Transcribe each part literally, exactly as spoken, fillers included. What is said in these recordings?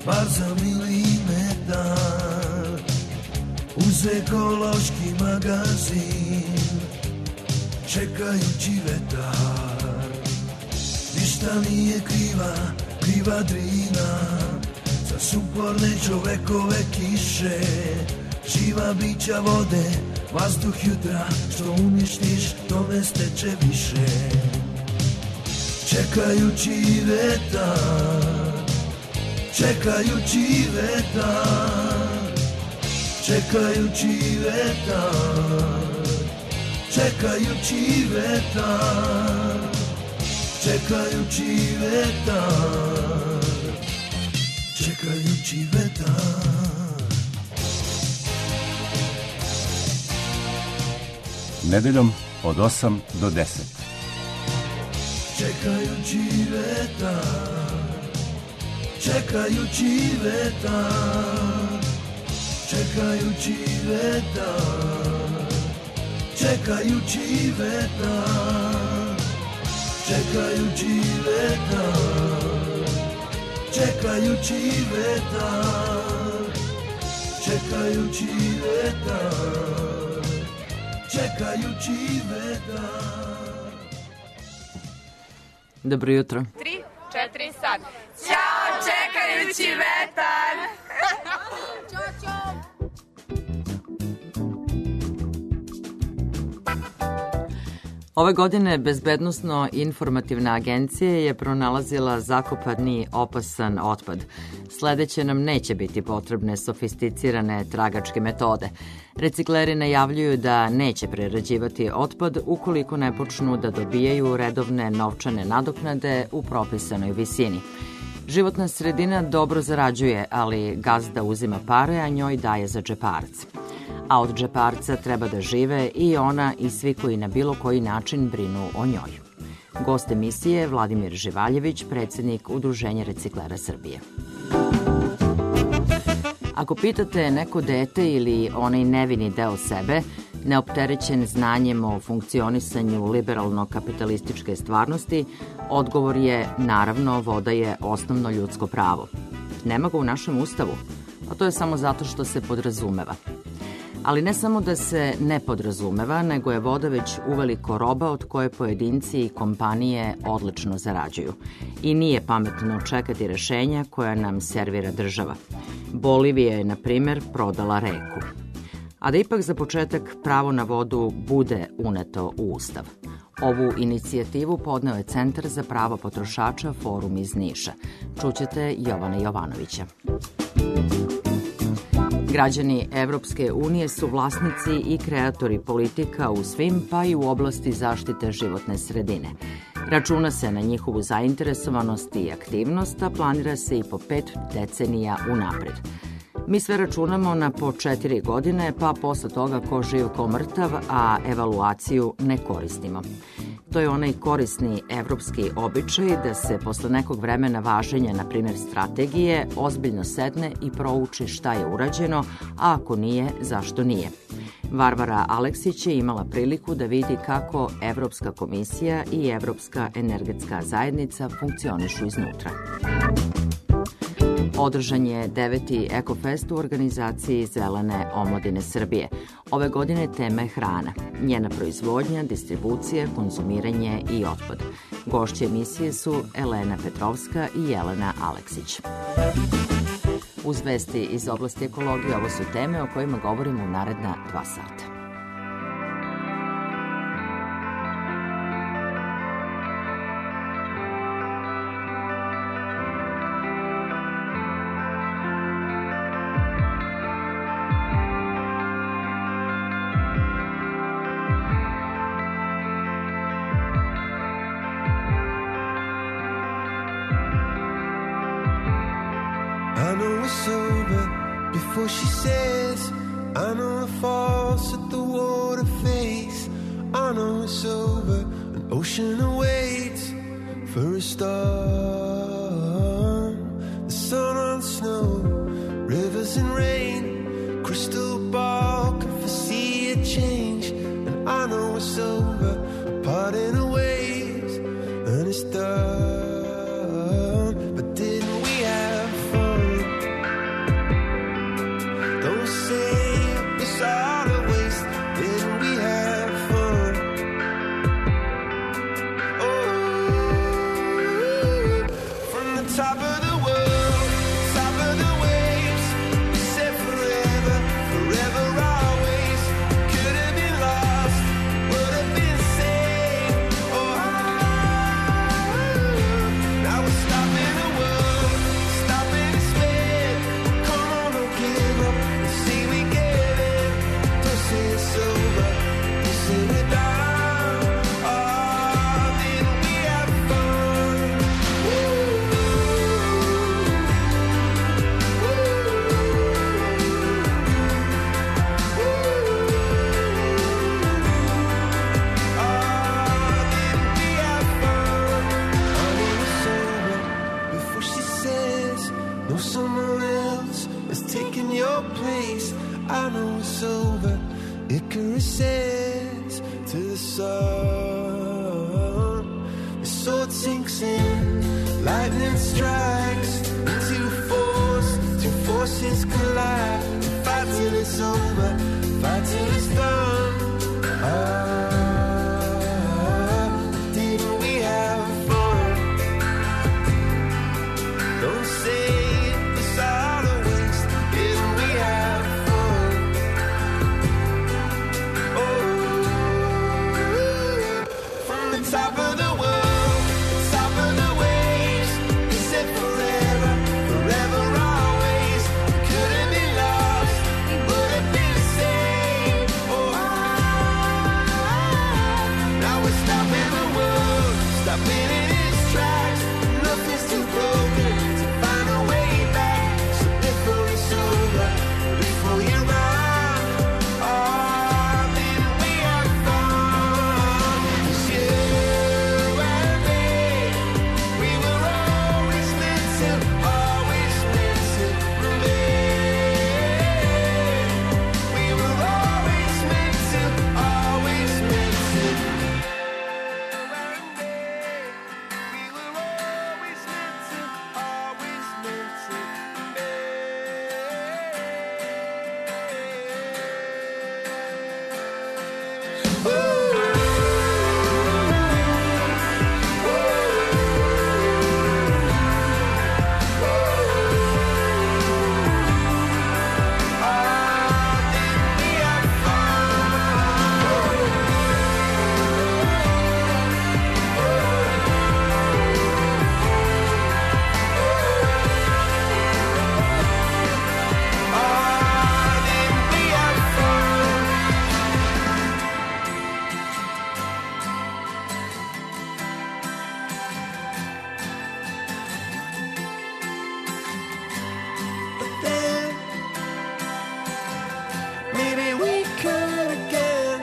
bar za milimetar, uz ekološki magazin, čekajući vetar. Ništa nije kriva, kriva Drina, za sumporne čovekove kiše, živa bića vode, vazduh jutra, što uništiš, to ne steče više. Čekajući vetar, čekajući vetar, čekajući vetar, čekajući vetar, čekajući vetar, čekajući vetar. Nedeljom od osam do deset. Čekajući vetar, čekajući vetar, čekajući vetar, čekajući vetar, čekajući vetar, čekajući vetar, čekajući vetar, čekajući vetar. Dobro jutro. Tri, četiri, sad. Ćao, čekajući vetar. Ćao, ćao. Ove godine Bezbednosno-informativna agencija je pronalazila zakopani opasan otpad. Sledeće nam neće biti potrebne sofisticirane tragačke metode. Recikleri najavljuju da neće prerađivati otpad ukoliko ne počnu da dobijaju redovne novčane nadoknade u propisanoj visini. Životna sredina dobro zarađuje, ali gazda uzima pare, a njoj daje za džeparac. A od džeparca treba da žive i ona i svi koji na bilo koji način brinu o njoj. Gost emisije Vladimir Živaljević, predsednik Udruženja reciklera Srbije. Ako pitate neko dete ili onaj nevini deo sebe, neopterećen znanjem o funkcionisanju liberalno-kapitalističke stvarnosti, odgovor je, naravno, voda je osnovno ljudsko pravo. Nema ga u našem ustavu, a to je samo zato što se podrazumeva. Ali ne samo da se ne podrazumeva, nego je voda već uveliko roba od koje pojedinci i kompanije odlično zarađuju. I nije pametno čekati rešenja koja nam servira država. Bolivija je, na primer, prodala reku. A da ipak za početak pravo na vodu bude uneto u Ustav. Ovu inicijativu podneo je Centar za pravo potrošača Forum iz Niša. Čućete Jovana Jovanovića. Građani Evropske unije su vlasnici i kreatori politika u svim, pa i u oblasti zaštite životne sredine. Računa se na njihovu zainteresovanost i aktivnost, a planira se i po pet decenija unapred. Mi sve računamo na po četiri godine, pa posle toga ko živ ko mrtav, a evaluaciju ne koristimo. To je onaj korisni evropski običaj da se posle nekog vremena važenja, na primjer strategije, ozbiljno sedne i prouči šta je urađeno, a ako nije, zašto nije. Varvara Aleksić je imala priliku da vidi kako Evropska komisija i Evropska energetska zajednica funkcionišu iznutra. Održan je deveti Ekofest u organizaciji Zelene omladine Srbije. Ove godine tema je hrana, njena proizvodnja, distribucija, konzumiranje i otpad. Gošće emisije su Elena Petrovska i Jelena Aleksić. Uz vesti iz oblasti ekologije, ovo su teme o kojima govorimo u naredna dva sata. I know it's over before she says, I know it falls at the water face. I know it's over, an ocean awaits for a storm. The sun on snow, rivers and rain, crystal ball can foresee a change. And I know it's over, parting of ways, and it's done. But didn't we have fun? know it's over. Icarus says to the sun, the sword sinks in, lightning strikes into force, two forces collide. Fight till it's over, fight till it's done. Ah, didn't we have fun? Don't say it's all a waste. Didn't we have fun? Oh, from the top of the world, top of the waves, we said forever, forever always. We couldn't be lost, we wouldn't be the same. Oh, now we're stopping the world, stopping in its tracks. Nothing's too broken to find a way back. So before it's over, before you run, oh, then we have fun. 'Cause you and me, we were always meant to, always meant to remain. We were always meant to, always meant to. You and me, we were always meant to, always meant to But then, maybe we could again.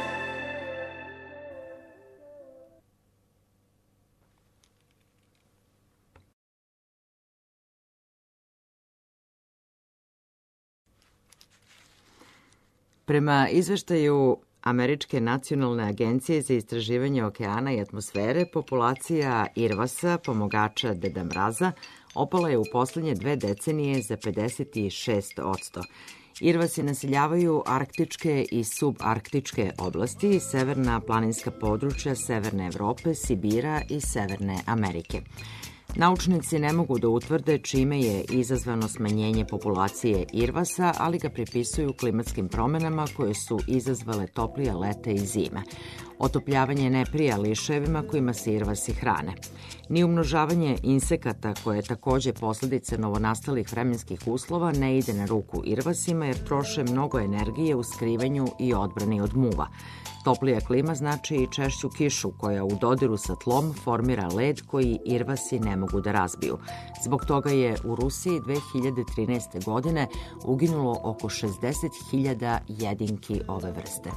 Prema izveštaju Američke nacionalne agencije za istraživanje okeana i atmosfere, populacija irvasa, pomogača Deda Mraza, opala je u poslednje dve decenije za pedeset šest odsto. Irvasi naseljavaju arktičke i subarktičke oblasti, severna planinska područja Severne Evrope, Sibira i Severne Amerike. Naučnici ne mogu da utvrde čime je izazvano smanjenje populacije irvasa, ali ga pripisuju klimatskim promenama koje su izazvale toplije lete i zime. Otopljavanje ne prija liševima kojima se irvasi hrane. Ni umnožavanje insekata, koje je takođe posledice novonastalih vremenskih uslova, ne ide na ruku irvasima jer troše mnogo energije u skrivanju i odbrani od muva. Toplija klima znači i češću kišu koja u dodiru sa tlom formira led koji irvasi ne mogu da razbiju. Zbog toga je u Rusiji dve hiljade trinaeste. godine uginulo oko šezdeset hiljada jedinki ove vrste.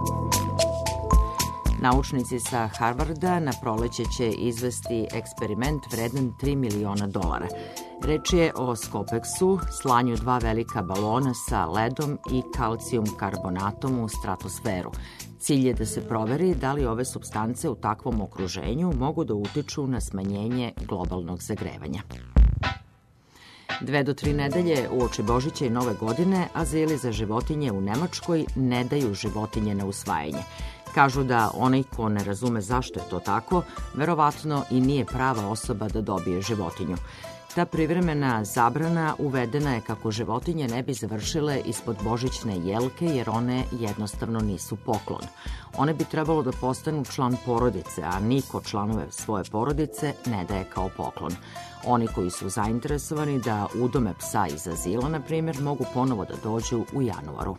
Naučnici sa Harvarda na proleće će izvesti eksperiment vredan tri miliona dolara. Reč je o Skopeksu, slanju dva velika balona sa ledom i kalcijum karbonatom u stratosferu. Cilj je da se proveri da li ove supstance u takvom okruženju mogu da utiču na smanjenje globalnog zagrevanja. Dve do tri nedelje uoči Božića i Nove godine azili za životinje u Nemačkoj ne daju životinje na usvajanje. Kažu da onaj ko ne razume zašto je to tako, verovatno i nije prava osoba da dobije životinju. Ta privremena zabrana uvedena je kako životinje ne bi završile ispod božićne jelke jer one jednostavno nisu poklon. One bi trebalo da postanu član porodice, a niko članove svoje porodice ne daje kao poklon. Oni koji su zainteresovani da udome psa iz azila, na primjer, mogu ponovo da dođu u januaru.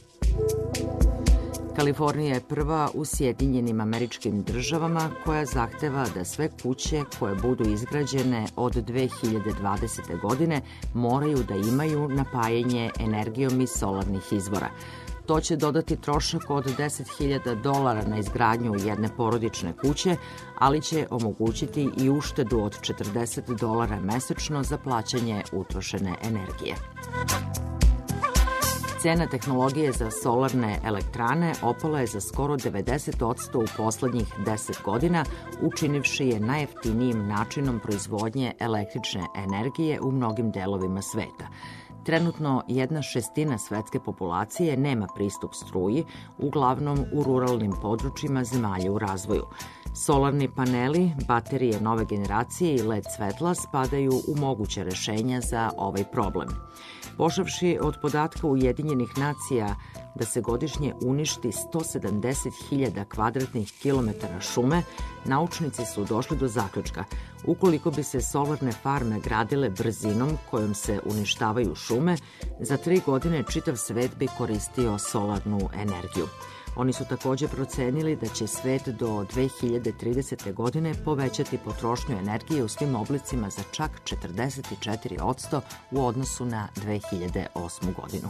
Kalifornija je prva u Sjedinjenim Američkim Državama koja zahteva da sve kuće koje budu izgrađene od dve hiljade dvadesete. godine moraju da imaju napajanje energijom iz solarnih izvora. To će dodati trošak od deset hiljada dolara na izgradnju jedne porodične kuće, ali će omogućiti i uštedu od četrdeset dolara mesečno za plaćanje utrošene energije. Cena tehnologije za solarne elektrane opala je za skoro devedeset posto u poslednjih deset godina, učinivši je najjeftinijim načinom proizvodnje električne energije u mnogim delovima sveta. Trenutno jedna šestina svetske populacije nema pristup struji, uglavnom u ruralnim područjima zemalja u razvoju. Solarni paneli, baterije nove generacije i L E D svetla spadaju u moguće rešenja za ovaj problem. Pošavši od podatka Ujedinjenih nacija da se godišnje uništi sto sedamdeset hiljada kvadratnih kilometara šume, naučnici su došli do zaključka. Ukoliko bi se solarne farme gradile brzinom kojom se uništavaju šume, za tri godine čitav svet bi koristio solarnu energiju. Oni su takođe procenili da će svet do dve hiljade tridesete. godine povećati potrošnju energije u svim oblicima za čak četrdeset četiri posto u odnosu na dve hiljade osmu. godinu.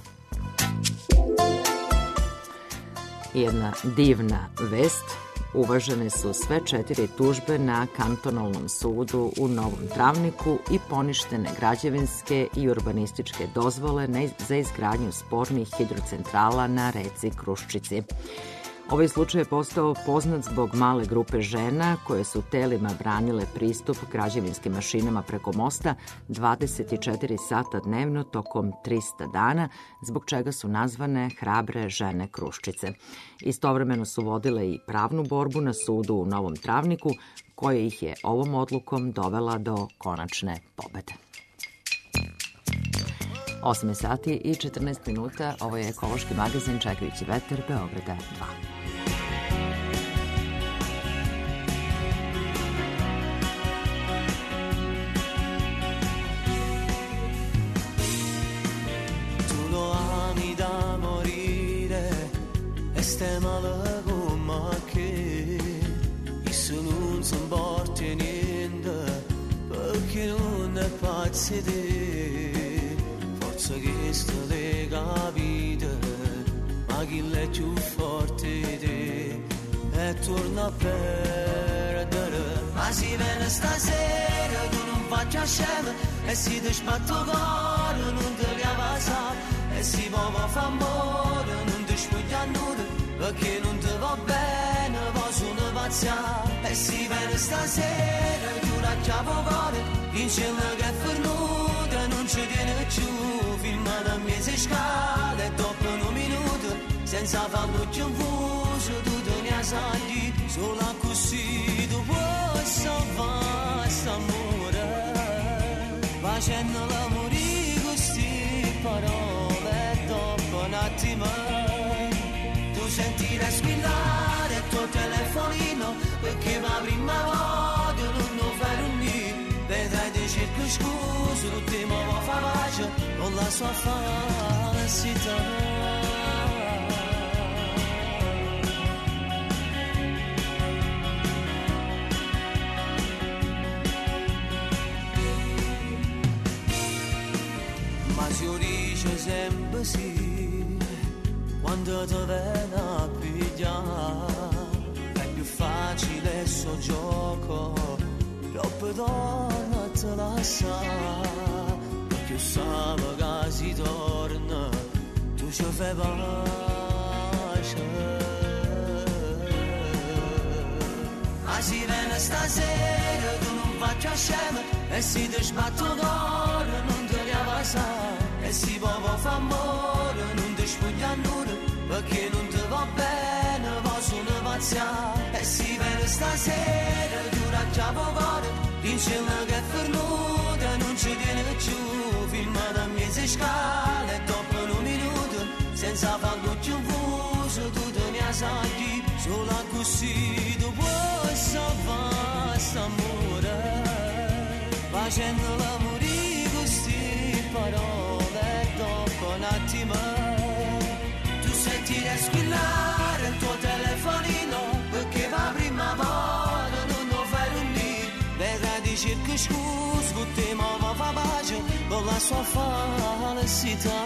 Jedna divna vest. Uvažene su sve četiri tužbe na kantonalnom sudu u Novom Travniku i poništene građevinske i urbanističke dozvole za izgradnju spornih hidrocentrala na reci Kruščici. Ovaj slučaj je postao poznat zbog male grupe žena koje su telima branile pristup građevinskim mašinama preko mosta dvadeset četiri sata dnevno tokom trista dana, zbog čega su nazvane Hrabre žene Kruščice. Istovremeno su vodile i pravnu borbu na sudu u Novom Travniku, koja ih je ovom odlukom dovela do konačne pobede. osam sati i četrnaest minuta, ovo je ekološki magazin Čekajući vetar Beograda dva. Stiamo alla gomma che i sono non son porti niente perché non è pazzi di forza che sta lega vita ma chi l'è più forte di e torna a perdere ma si viene stasera tu non faccia scema e si ti spatto cuore non ti leva sa e si va fa amore non ti spuglia nulla perché non ti va bene, posso ne pazzare e si viene stasera, tu la chiavo cuore, insieme che è fernuta, non ci tiene più, fino a mesi scale, dopo un minuto, senza farlo più infuso, tu te ne sai, solo così tu puoi salvare st'amore, facendo l'amore con queste parole, dopo un attimo. Sentire squillare il tuo telefonino perché la prima volta non lo fai dormire vedrai di cerco scuso l'ultimo va fa pace con la sua falsità ma si dice sempre sì quando ti viene a pigliare è più facile il suo gioco troppo donna te la sa perché sa che si torna tu ci fai pace ma si viene stasera tu non faccia scema e si ti sbatto d'oro non ti leva sa e si può fa amore non ti spuglia nulla perché non ti va bene, posso ne pazzare e si viene stasera, tu la chiavo cuore, insieme che è fernuta, non ci tiene più, fino a mesi scale, dopo un minuto, senza farlo più infuso, tu te ne sai, solo così tu puoi salvare st'amore, facendo l'amore con queste parole, dopo un attimo. Sentire squillare il tuo telefonino perché la prima volta non lo fai dormire vedrai di cerco scusa con te ma va fa pace con la sua falsità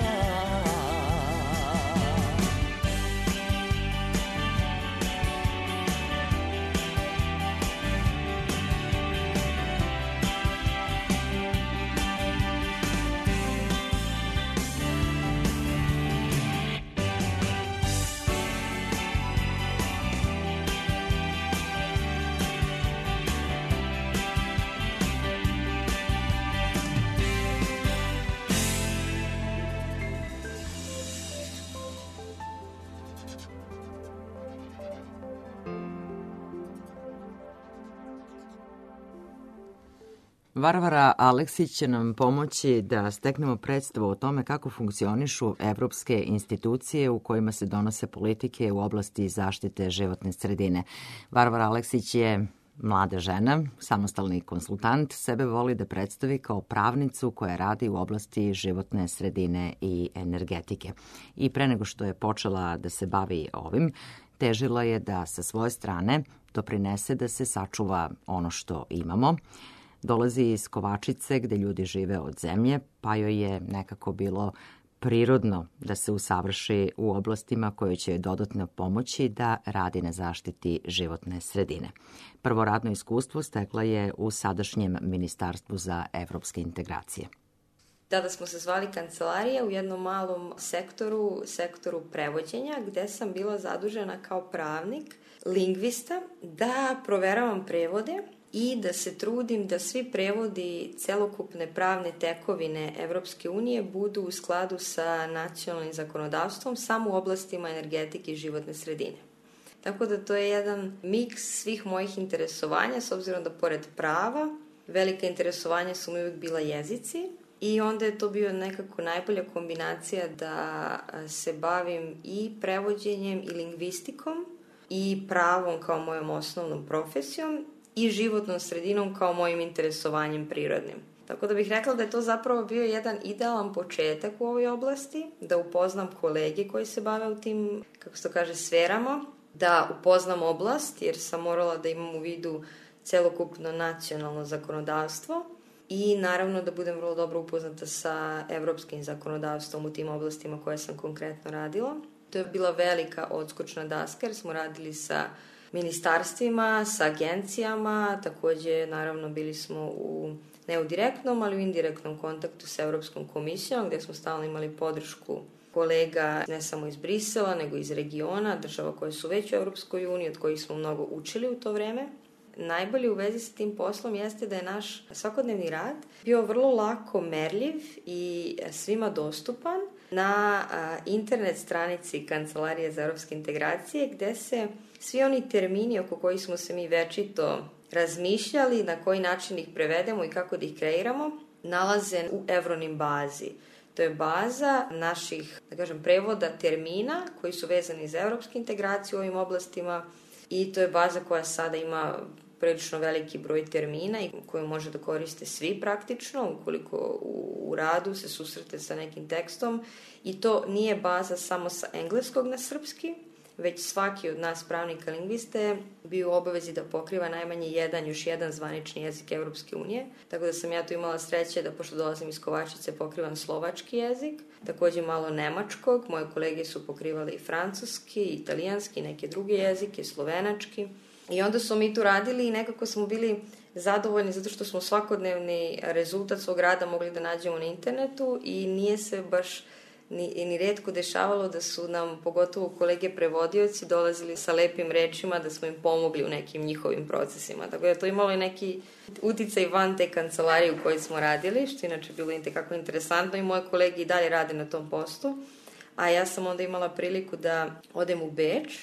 Varvara Aleksić će nam pomoći da steknemo predstavu o tome kako funkcionišu evropske institucije u kojima se donose politike u oblasti zaštite životne sredine. Varvara Aleksić je mlada žena, samostalni konsultant, sebe voli da predstavi kao pravnicu koja radi u oblasti životne sredine i energetike. I pre nego što je počela da se bavi ovim, težila je da sa svoje strane doprinese da se sačuva ono što imamo. Dolazi iz Kovačice gde ljudi žive od zemlje, pa joj je nekako bilo prirodno da se usavrši u oblastima koje će dodatno pomoći da radi na zaštiti životne sredine. Prvo radno iskustvo stekla je u sadašnjem Ministarstvu za evropske integracije. Tada smo se zvali kancelarija u jednom malom sektoru, sektoru prevođenja, gde sam bila zadužena kao pravnik, lingvista, da proveravam prevode i da se trudim da svi prevodi celokupne pravne tekovine Evropske unije budu u skladu sa nacionalnim zakonodavstvom samo u oblastima energetike i životne sredine. Tako da to je jedan miks svih mojih interesovanja, s obzirom da pored prava, velika interesovanja su mi uvijek bila jezici i onda je to bio nekako najbolja kombinacija da se bavim i prevođenjem i lingvistikom i pravom kao mojom osnovnom profesijom i životnom sredinom kao mojim interesovanjem prirodnim. Tako da bih rekla da je to zapravo bio jedan idealan početak u ovoj oblasti, da upoznam kolege koji se bave u tim, kako se to kaže, sferama, da upoznam oblast, jer sam morala da imam u vidu celokupno nacionalno zakonodavstvo i naravno da budem vrlo dobro upoznata sa evropskim zakonodavstvom u tim oblastima koje sam konkretno radila. To je bila velika odskočna daska jer smo radili sa ministarstvima, sa agencijama, takođe naravno bili smo u, ne u direktnom, ali u indirektnom kontaktu sa Evropskom komisijom, gde smo stalno imali podršku kolega ne samo iz Brisela, nego iz regiona, država koje su već u Evropskoj uniji, od kojih smo mnogo učili u to vreme. Najbolje u vezi sa tim poslom jeste da je naš svakodnevni rad bio vrlo lako merljiv i svima dostupan na internet stranici Kancelarije za evropske integracije, gde se svi oni termini oko kojih smo se mi večito razmišljali, na koji način ih prevedemo i kako da ih kreiramo, nalaze u Evronim bazi. To je baza naših, da kažem, prevoda termina koji su vezani za evropske integracije u ovim oblastima i to je baza koja sada ima prilično veliki broj termina i koju može da koriste svi praktično ukoliko u, u radu se susrete sa nekim tekstom i to nije baza samo sa engleskog na srpski, već svaki od nas pravnika lingviste bio u obavezi da pokriva najmanje jedan, još jedan zvanični jezik Evropske unije. Tako da sam ja tu imala sreće da, pošto dolazim iz Kovačice, pokrivam slovački jezik, takođe malo nemačkog, moje kolege su pokrivali i francuski, i italijanski, neke druge jezike, slovenački. I onda su mi tu radili i nekako smo bili zadovoljni zato što smo svakodnevni rezultat svog rada mogli da nađemo na internetu i nije se baš ni, ni retko dešavalo da su nam, pogotovo kolege prevodioci, dolazili sa lepim rečima da smo im pomogli u nekim njihovim procesima. Tako da to imalo i neki uticaj van te kancelarije u kojoj smo radili, što inače bilo itekako interesantno i moje kolege i dalje rade na tom poslu. A ja sam onda imala priliku da odem u Beč,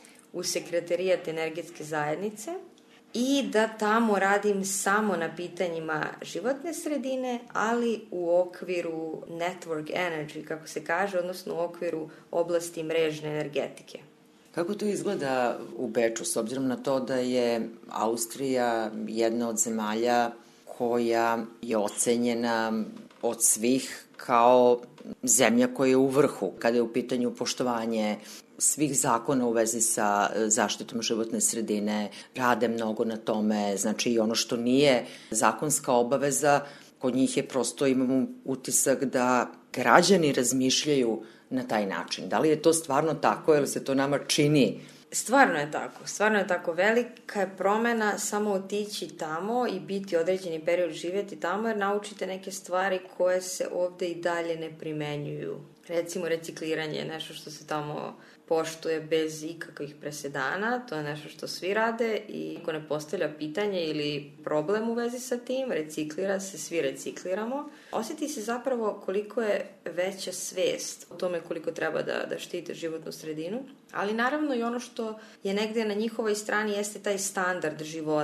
u sekretarijat energetske zajednice i da tamo radim samo na pitanjima životne sredine, ali u okviru network energy, kako se kaže, odnosno u okviru oblasti mrežne energetike. Kako to izgleda u Beču, s obzirom na to da je Austrija jedna od zemalja koja je ocenjena od svih kao zemlja koja je u vrhu kada je u pitanju poštovanje svih zakona u vezi sa zaštitom životne sredine, rade mnogo na tome, znači i ono što nije zakonska obaveza, kod njih je prosto, imamo utisak da građani razmišljaju na taj način. Da li je to stvarno tako ili se to nama čini? Stvarno je tako. Stvarno je tako. Velika je promena samo otići tamo i biti određeni period živjeti tamo jer naučite neke stvari koje se ovde i dalje ne primenjuju. Recimo recikliranje je nešto što se tamo poštuje bez ikakvih presedana, to je nešto što svi rade i ako ne postavlja pitanje ili problem u vezi sa tim, reciklira se, svi recikliramo. Osjeti se zapravo koliko je veća svest o tome koliko treba da, da štite životnu sredinu, ali naravno i ono što je negde na njihovoj strani jeste taj standard života.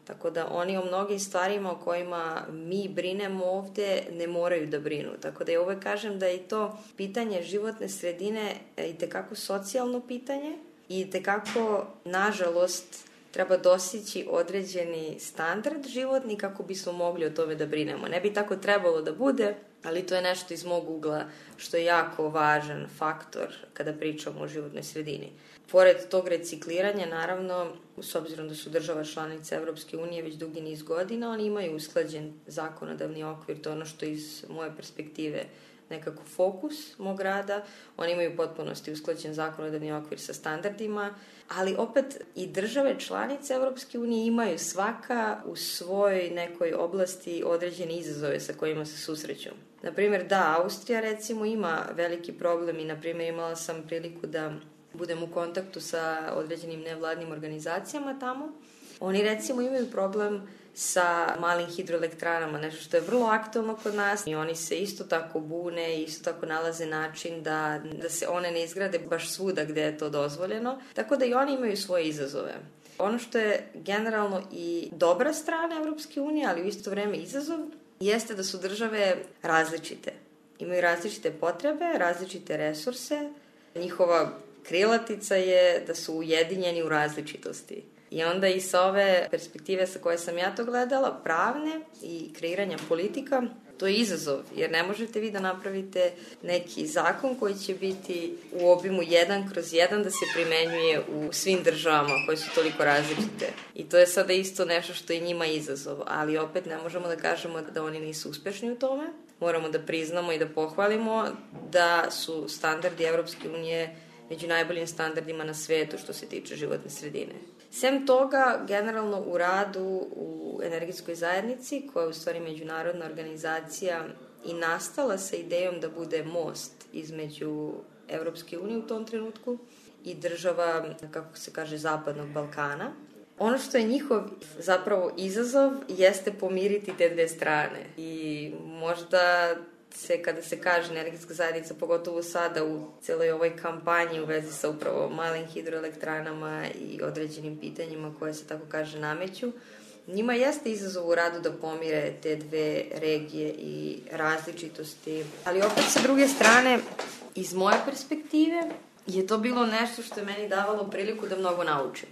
Tako da oni o mnogim stvarima o kojima mi brinemo ovde ne moraju da brinu. Tako da ja uvek kažem da je to pitanje životne sredine i tekako socijalno pitanje i tekako, nažalost, treba dostići određeni standard životni kako bismo mogli o tome da brinemo. Ne bi tako trebalo da bude, ali to je nešto iz mog ugla što je jako važan faktor kada pričamo o životnoj sredini. Pored tog recikliranja, naravno, s obzirom da su država članice Evropske unije već dugi niz godina, oni imaju usklađen zakonodavni okvir, to je ono što iz moje perspektive nekako fokus mog rada. Oni imaju u potpunosti usklađen zakonodavni okvir sa standardima, ali opet i države članice Evropske unije imaju svaka u svojoj nekoj oblasti određene izazove sa kojima se susreću. Naprimjer, da, Austrija recimo ima veliki problem i, naprimjer, imala sam priliku da budem u kontaktu sa određenim nevladnim organizacijama tamo. Oni recimo imaju problem sa malim hidroelektranama, nešto što je vrlo aktualno kod nas i oni se isto tako bune i isto tako nalaze način da, da se one ne izgrade baš svuda gde je to dozvoljeno, tako da i oni imaju svoje izazove. Ono što je generalno i dobra strana Evropske unije, ali u isto vreme izazov, jeste da su države različite. Imaju različite potrebe, različite resurse, njihova krilatica je da su ujedinjeni u različitosti. I onda i sa ove perspektive sa koje sam ja to gledala, pravne i kreiranja politika, to je izazov, jer ne možete vi da napravite neki zakon koji će biti u obimu jedan kroz jedan da se primenjuje u svim državama koje su toliko različite. I to je sada isto nešto što je njima izazov, ali opet ne možemo da kažemo da oni nisu uspešni u tome. Moramo da priznamo i da pohvalimo da su standardi Evropske unije među najboljim standardima na svetu što se tiče životne sredine. Sem toga, generalno u radu u energetskoj zajednici, koja je u stvari međunarodna organizacija i nastala sa idejom da bude most između Evropske unije u tom trenutku i država, kako se kaže, Zapadnog Balkana. Ono što je njihov zapravo izazov jeste pomiriti te dve strane i možda se, kada se kaže energetska zajednica, pogotovo sada u celoj ovoj kampanji u vezi sa upravo malim hidroelektranama i određenim pitanjima koje se, tako kaže, nameću, njima jeste izazov u radu da pomire te dve regije i različitosti. Ali opet sa druge strane, iz moje perspektive, je to bilo nešto što je meni davalo priliku da mnogo naučim.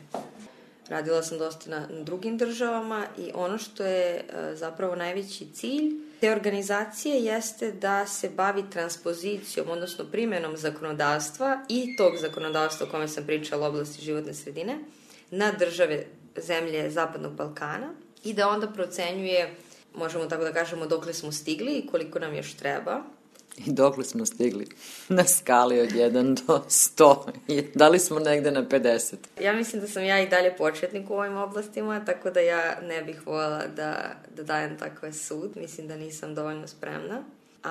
Radila sam dosta na, na drugim državama i ono što je e, zapravo najveći cilj te organizacije jeste da se bavi transpozicijom, odnosno primjenom zakonodavstva i tog zakonodavstva o kome sam pričala u oblasti životne sredine na države zemlje Zapadnog Balkana i da onda procenjuje, možemo tako da kažemo, dokle smo stigli i koliko nam još treba. I dokle smo stigli? Na skali od jedan do sto. Da li smo negde na pedeset? Ja mislim da sam ja i dalje početnik u ovim oblastima, tako da ja ne bih voljela da, da dajem takve sud. Mislim da nisam dovoljno spremna.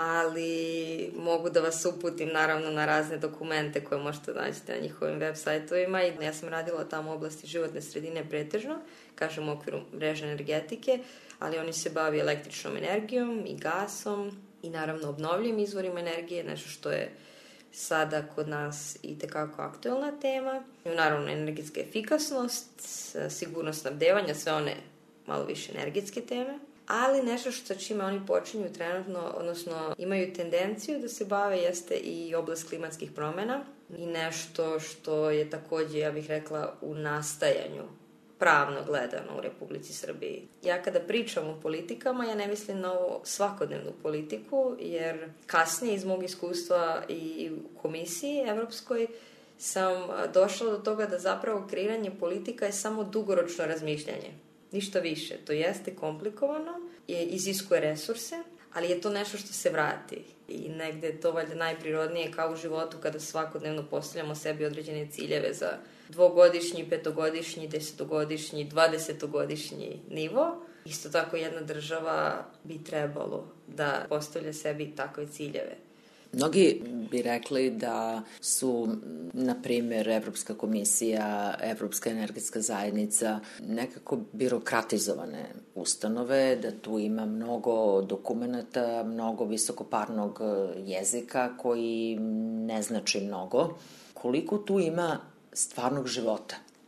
Ali mogu da vas uputim naravno na razne dokumente koje možete naći na njihovim web sajtovima. I ja sam radila tamo u oblasti životne sredine pretežno, kažem u okviru mreže energetike, ali oni se bavi električnom energijom i gasom, i naravno obnovljivim izvorima energije, nešto što je sada kod nas i tekako aktuelna tema. I naravno energetska efikasnost, sigurnost snabdevanja, sve one malo više energetske teme, ali nešto što čime oni počinju trenutno, odnosno imaju tendenciju da se bave, jeste i oblast klimatskih promena i nešto što je takođe, ja bih rekla, u nastajanju pravno gledano u Republici Srbiji. Ja kada pričam o politikama, ja ne mislim na ovu svakodnevnu politiku, jer kasnije iz mog iskustva i u komisiji evropskoj sam došla do toga da zapravo kreiranje politika je samo dugoročno razmišljanje. Ništa više. To jeste komplikovano, je, iziskuje resurse, ali je to nešto što se vrati. I negde je to valjda najprirodnije kao u životu kada svakodnevno postavljamo sebi određene ciljeve za dvogodišnji, petogodišnji, desetogodišnji, dvadesetogodišnji nivo. Isto tako jedna država bi trebalo da postavlja sebi takve ciljeve. Mnogi bi rekli da su, na primjer, Evropska komisija, Evropska energetska zajednica nekako birokratizovane ustanove, da tu ima mnogo dokumenta, mnogo visokoparnog jezika koji ne znači mnogo. Koliko tu ima stvarnog života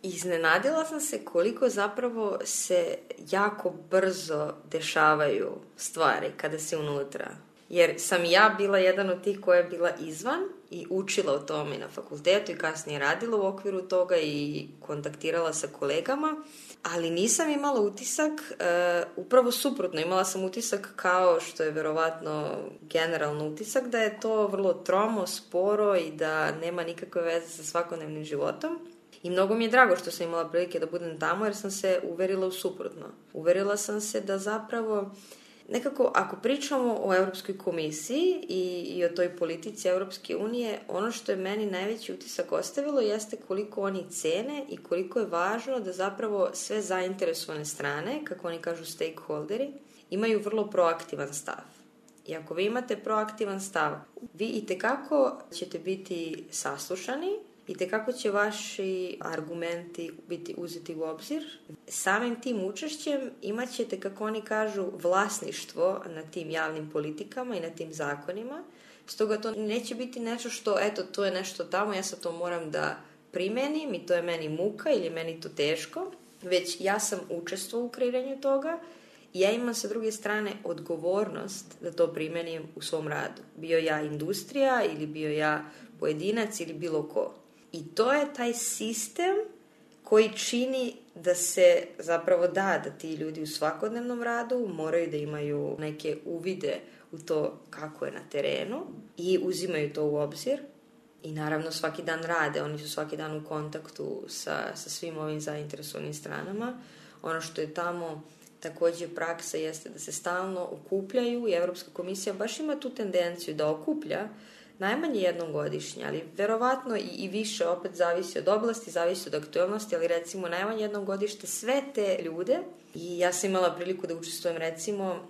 iznenadila sam se koliko zapravo se jako brzo dešavaju stvari kada si unutra. Jer sam ja bila jedan od tih koja je bila izvan i učila o tome na fakultetu i kasnije radila u okviru toga i kontaktirala sa kolegama, ali nisam imala utisak, uh, upravo suprotno, imala sam utisak kao što je verovatno generalno utisak da je to vrlo tromo, sporo i da nema nikakve veze sa svakodnevnim životom. I mnogo mi je drago što sam imala prilike da budem tamo jer sam se uverila u suprotno. Uverila sam se da zapravo nekako, ako pričamo o Evropskoj komisiji i, i o toj politici Evropske unije, ono što je meni najveći utisak ostavilo jeste koliko oni cene i koliko je važno da zapravo sve zainteresovane strane, kako oni kažu stakeholderi, imaju vrlo proaktivan stav. I ako vi imate proaktivan stav, vi itekako ćete biti saslušani, i tekako će vaši argumenti biti uzeti u obzir. Samim tim učešćem imat ćete, kako oni kažu, vlasništvo na tim javnim politikama i na tim zakonima. Stoga to neće biti nešto što, eto, to je nešto tamo, ja sad to moram da primenim i to je meni muka ili je meni to teško. Već ja sam učestvovao u kreiranju toga i ja imam sa druge strane odgovornost da to primenim u svom radu. Bio ja industrija ili bio ja pojedinac ili bilo ko. I to je taj sistem koji čini da se zapravo da, da ti ljudi u svakodnevnom radu moraju da imaju neke uvide u to kako je na terenu i uzimaju to u obzir. I naravno svaki dan rade, oni su svaki dan u kontaktu sa, sa svim ovim zainteresovanim stranama. Ono što je tamo takođe praksa jeste da se stalno okupljaju i Evropska komisija baš ima tu tendenciju da okuplja najmanje jednom godišnje, ali verovatno i, i više, opet zavisi od oblasti, zavisi od aktualnosti, ali recimo najmanje jednom godište sve te ljude. I ja sam imala priliku da učestvujem recimo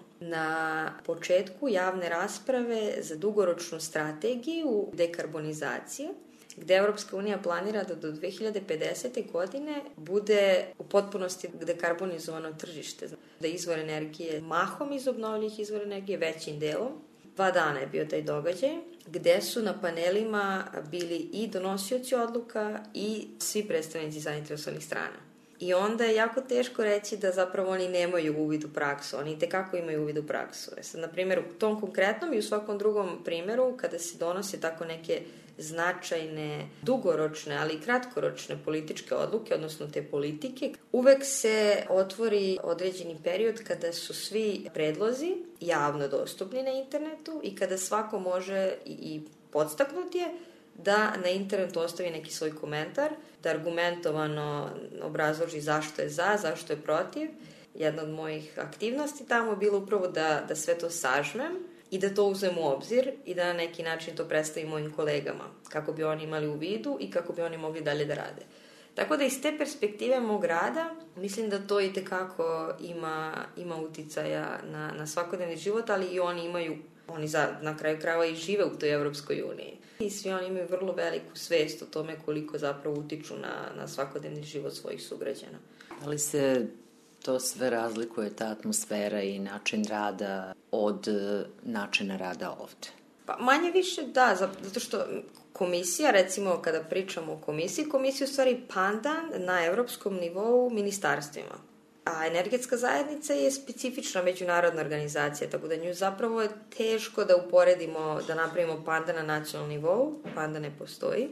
na početku javne rasprave za dugoročnu strategiju dekarbonizacije, gde Evropska unija planira da do dve hiljade pedesete. godine bude u potpunosti dekarbonizovano tržište. Da izvor energije mahom iz obnovljivih izvora energije većim delom. Dva dana je bio taj događaj, gde su na panelima bili i donosioci odluka i svi predstavnici zainteresovanih strana. I onda je jako teško reći da zapravo oni nemaju uvid u praksu, oni itekako imaju uvid u praksu. E sad, na primjer, u tom konkretnom i u svakom drugom primjeru, kada se donose tako neke značajne, dugoročne, ali i kratkoročne političke odluke, odnosno te politike, uvek se otvori određeni period kada su svi predlozi javno dostupni na internetu i kada svako može i, i podstaknut je da na internetu ostavi neki svoj komentar, da argumentovano obrazloži zašto je za, zašto je protiv. Jedna od mojih aktivnosti tamo je bilo upravo da, da sve to sažmem i da to uzem u obzir i da na neki način to predstavim mojim kolegama, kako bi oni imali u vidu i kako bi oni mogli dalje da rade. Tako da iz te perspektive mog rada, mislim da to i tekako ima, ima uticaja na, na svakodnevni život, ali i oni imaju, oni za, na kraju krajeva i žive u toj Evropskoj uniji. I svi oni imaju vrlo veliku svest o tome koliko zapravo utiču na, na svakodnevni život svojih sugrađana. Ali se to sve razlikuje, ta atmosfera i način rada od načina rada ovde? Pa manje više da, zato što komisija, recimo kada pričamo o komisiji, komisija je u stvari pandan na evropskom nivou ministarstvima. A energetska zajednica je specifična međunarodna organizacija, tako da nju zapravo je teško da uporedimo, da napravimo panda na nacionalnom nivou, panda ne postoji.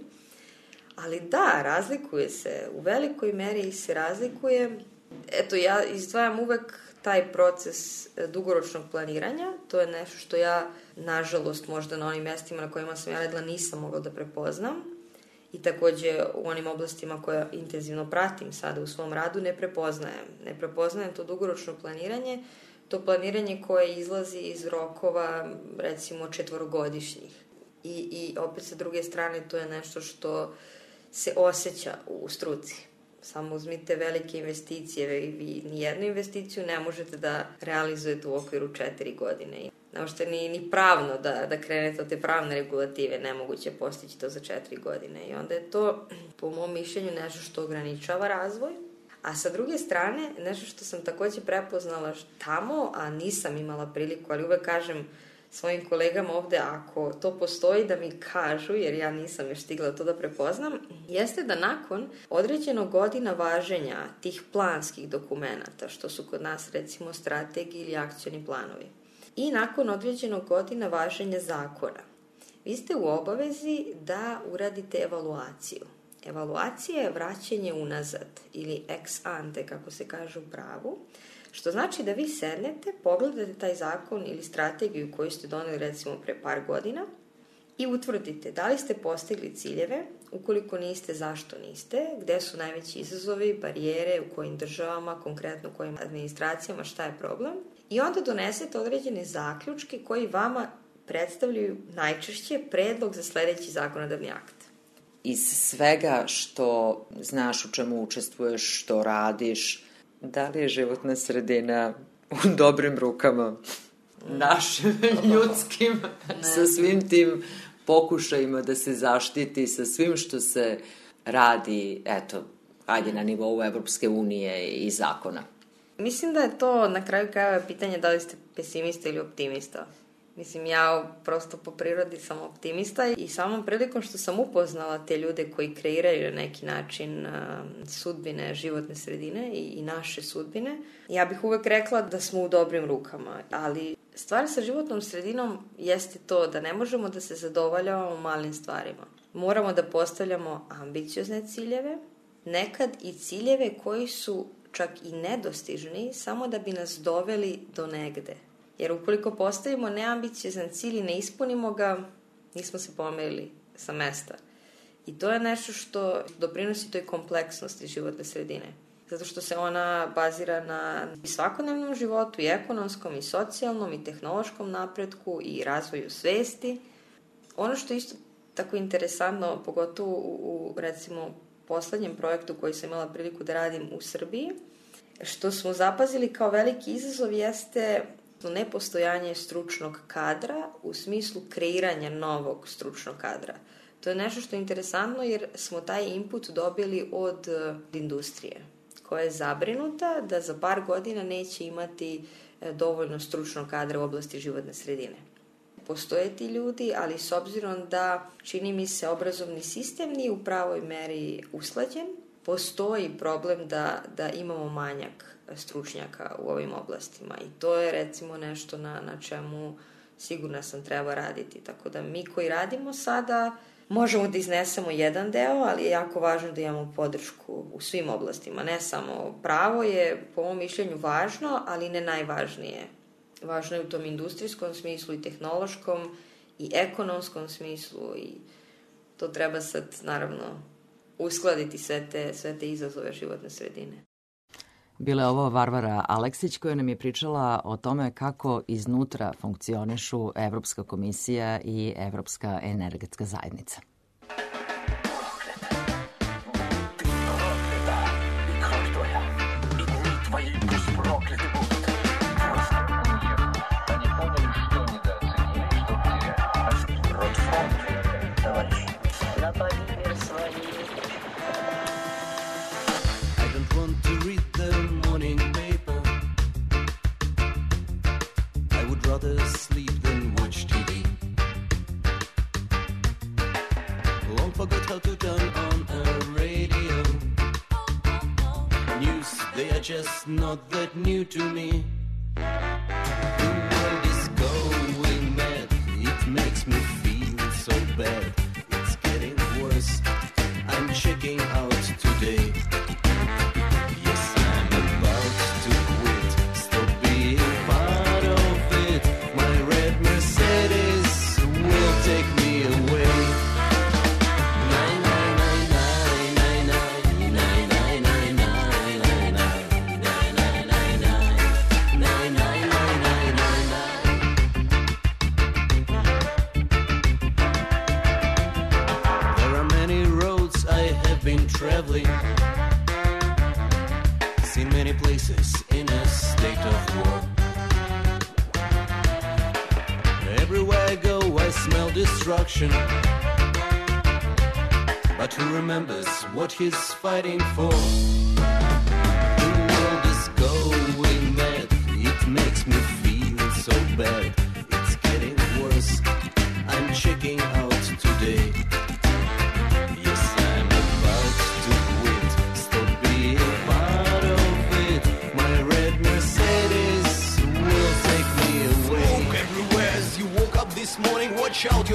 Ali da, razlikuje se, u velikoj meri se razlikuje. Eto, ja izdvajam uvek taj proces dugoročnog planiranja, to je nešto što ja, nažalost, možda na onim mestima na kojima sam ja radila nisam mogla da prepoznam. I takođe u onim oblastima koje intenzivno pratim sada u svom radu ne prepoznajem. Ne prepoznajem to dugoročno planiranje, to planiranje koje izlazi iz rokova recimo četvorogodišnjih. I, i opet sa druge strane to je nešto što se osjeća u struci. Samo uzmite velike investicije, vi nijednu investiciju ne možete da realizujete u okviru četiri godine. Ne možete ni, ni pravno da, da krenete od te pravne regulative, nemoguće postići to za četiri godine. I onda je to, po mom mišljenju, nešto što ograničava razvoj. A sa druge strane, nešto što sam takođe prepoznala tamo, a nisam imala priliku, ali uvek kažem, svojim kolegama ovde, ako to postoji, da mi kažu, jer ja nisam još stigla to da prepoznam, jeste da nakon određenog godina važenja tih planskih dokumenata, što su kod nas recimo strategiji ili akcioni planovi, i nakon određenog godina važenja zakona, vi ste u obavezi da uradite evaluaciju. Evaluacija je vraćanje unazad ili ex ante, kako se kaže u pravu, što znači da vi sednete, pogledate taj zakon ili strategiju koju ste doneli recimo pre par godina i utvrdite da li ste postigli ciljeve, ukoliko niste, zašto niste, gde su najveći izazovi, barijere, u kojim državama, konkretno u kojim administracijama, šta je problem, i onda donesete određene zaključke koji vama predstavljaju najčešće predlog za sledeći zakonodavni akt. Iz svega što znaš, u čemu učestvuješ, što radiš, da li je životna sredina u dobrim rukama, našim, ljudskim, sa svim tim pokušajima da se zaštiti, sa svim što se radi, eto, ajde, na nivou Evropske unije i zakona? Mislim da je to na kraju krajeva pitanje da li ste pesimista ili optimista. Mislim, ja prosto po prirodi sam optimista i samom prilikom što sam upoznala te ljude koji kreiraju na neki način uh, sudbine životne sredine i, i naše sudbine, ja bih uvek rekla da smo u dobrim rukama, ali stvar sa životnom sredinom jeste to da ne možemo da se zadovoljavamo malim stvarima. Moramo da postavljamo ambiciozne ciljeve, nekad i ciljeve koji su čak i nedostižni, samo da bi nas doveli do negde. Jer ukoliko postavimo neambiciozan cilj i ne ispunimo ga, nismo se pomerili sa mesta. I to je nešto što doprinosi toj kompleksnosti životne sredine. Zato što se ona bazira na svakodnevnom životu, i ekonomskom, i socijalnom, i tehnološkom napretku, i razvoju svesti. Ono što je isto tako interesantno, pogotovo u, u recimo, poslednjem projektu koji sam imala priliku da radim u Srbiji, što smo zapazili kao veliki izazov jeste nepostojanje stručnog kadra u smislu kreiranja novog stručnog kadra. To je nešto što je interesantno jer smo taj input dobili od industrije, koja je zabrinuta da za par godina neće imati dovoljno stručnog kadra u oblasti životne sredine. Postoje ti ljudi, ali s obzirom da, čini mi se, obrazovni sistem nije u pravoj meri usklađen, postoji problem da, da imamo manjak stručnjaka u ovim oblastima i to je recimo nešto na, na čemu sigurna sam treba raditi. Tako da mi koji radimo sada možemo da iznesemo jedan deo, ali je jako važno da imamo podršku u svim oblastima. Ne samo pravo je po mom mišljenju važno, ali ne najvažnije. Važno je u tom industrijskom smislu i tehnološkom i ekonomskom smislu i to treba sad naravno uskladiti sve te, sve te izazove životne sredine. Bila je ovo Varvara Aleksić koja nam je pričala o tome kako iznutra funkcionišu Evropska komisija i Evropska energetska zajednica. Just not that new to me. The world is going mad. It makes me feel so bad. It's getting worse. I'm checking out today. Yes, I'm about to quit. Stop being part of it. My red Mercedes will take me away. Nine, nine, nine, nine, nine, nine, nine, nine, nine, nine. Traveling, seen many places in a state of war. Everywhere I go, I smell destruction. But who remembers what he's fighting for? The world is going mad. It makes me feel so bad. It's getting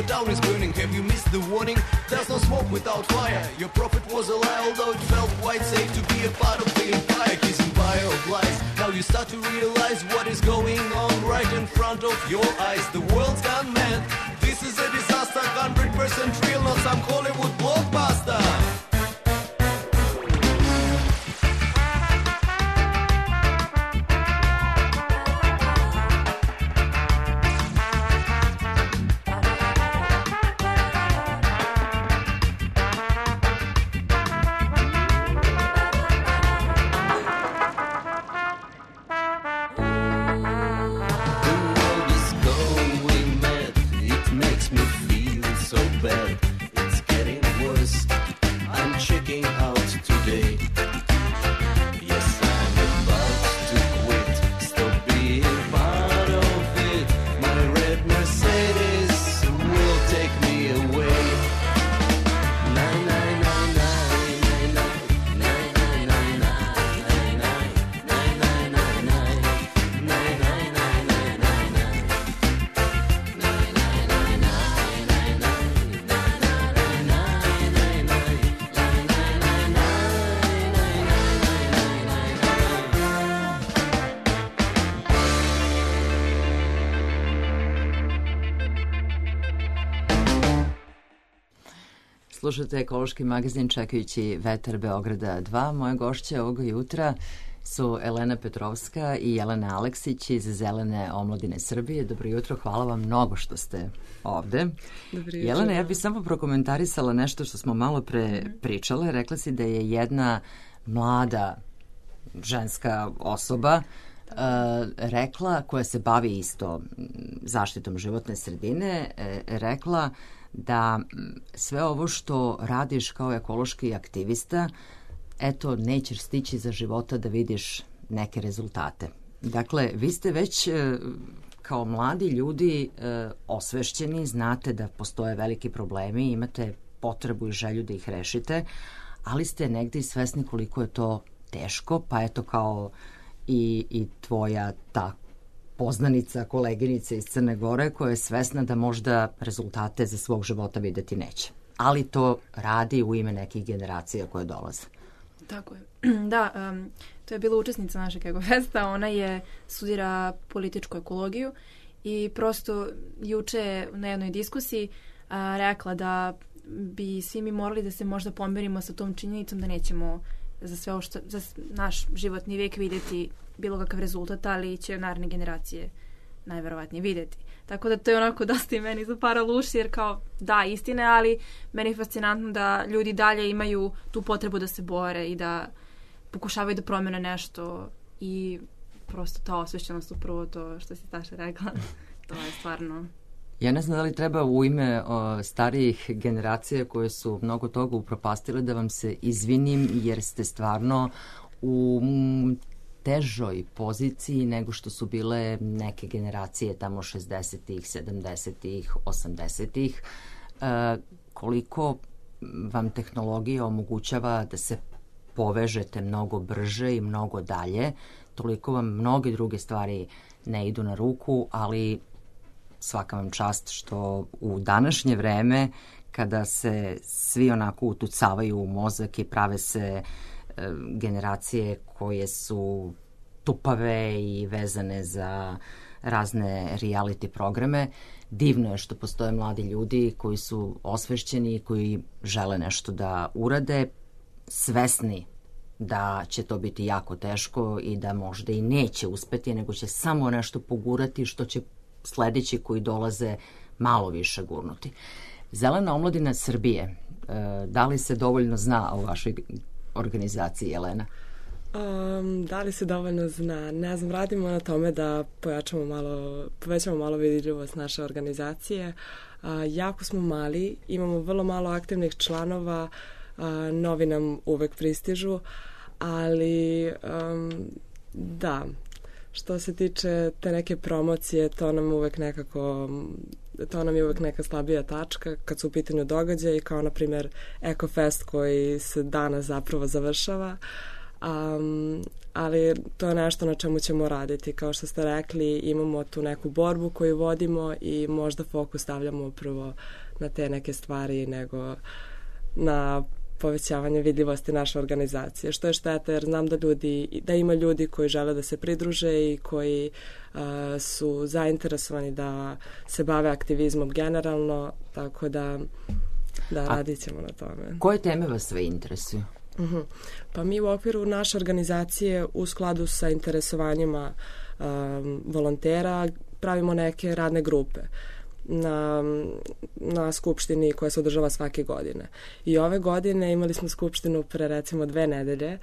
the town is burning. Have you missed the warning? There's no smoke without fire. Your prophet was a lie, although it felt quite safe to be a part of the empire. His empire of lies. Now you start to realize what is going on right in front of your eyes. The world's gone mad. This is a disaster, one hundred percent real, not some Hollywood blockbuster. Slušate ekološki magazin čekajući Vetar Beograda dva. Moje gošće ovoga jutra su Elena Petrovska i Jelena Aleksić iz Zelene omladine Srbije. Dobro jutro, hvala vam mnogo što ste ovde. Jelena, ja bih samo prokomentarisala nešto što smo malo pre pričale. Rekla si da je jedna mlada ženska osoba Uh, rekla, koja se bavi isto zaštitom životne sredine, e, rekla da sve ovo što radiš kao ekološki aktivista, eto, nećeš stići za života da vidiš neke rezultate. Dakle, vi ste već e, kao mladi ljudi e, osvešćeni, znate da postoje veliki problemi, imate potrebu i želju da ih rešite, ali ste negde i svesni koliko je to teško, pa eto kao I, i tvoja ta poznanica, koleginica iz Crne Gore koja je svesna da možda rezultate za svog života videti neće. Ali to radi u ime nekih generacija koje dolaze. Tako je. Da, um, to je bila učesnica našeg Ekofesta. Ona je studira političku ekologiju i prosto juče na jednoj diskusiji a, rekla da bi svi mi morali da se možda pomerimo sa tom činjenicom da nećemo za sve ovo što, za naš životni vijek vidjeti bilo kakav rezultat, ali će naredne generacije najverovatnije vidjeti. Tako da to je onako dosta i meni zaparalo uši, jer kao da, istine, ali meni je fascinantno da ljudi dalje imaju tu potrebu da se bore i da pokušavaju da promene nešto i prosto ta osvešćenost, upravo to što si Taša rekla, to je stvarno... Ja ne znam da li treba u ime o, starijih generacija koje su mnogo toga upropastile da vam se izvinim, jer ste stvarno u težoj poziciji nego što su bile neke generacije tamo šezdesetih, sedamdesetih, osamdesetih. E, koliko vam tehnologija omogućava da se povežete mnogo brže i mnogo dalje, toliko vam mnoge druge stvari ne idu na ruku, ali svaka vam čast što u današnje vreme, kada se svi onako utucavaju u mozak i prave se e, generacije koje su tupave i vezane za razne reality programe, divno je što postoje mladi ljudi koji su osvešćeni, koji žele nešto da urade, svesni da će to biti jako teško i da možda i neće uspeti, nego će samo nešto pogurati što će sledeći koji dolaze malo više gurnuti. Zelena omladina Srbije, da li se dovoljno zna o vašoj organizaciji, Jelena? Um, da li se dovoljno zna? Ne znam, radimo na tome da pojačamo malo, povećamo malo vidljivost naše organizacije. Uh, jako smo mali, imamo vrlo malo aktivnih članova, uh, novi nam uvek pristižu, ali um, da, što se tiče te neke promocije, to nam uvek nekako, to nam je uvek neka slabija tačka kad su u pitanju događaji, kao na primjer Ekofest koji se danas zapravo završava. Um, ali to je nešto na čemu ćemo raditi. Kao što ste rekli, imamo tu neku borbu koju vodimo i možda fokus stavljamo prvo na te neke stvari nego na povećavanje vidljivosti naše organizacije. Što je šteta jer znam da ljudi, da ima ljudi koji žele da se pridruže i koji uh, su zainteresovani da se bave aktivizmom generalno, tako da da radit ćemo na tome. Koje teme vas sve interesuju? Uh-huh. Pa mi u okviru naše organizacije u skladu sa interesovanjima um, volontera pravimo neke radne grupe na, na skupštini koja se održava svake godine. I ove godine imali smo skupštinu pre recimo dve nedelje.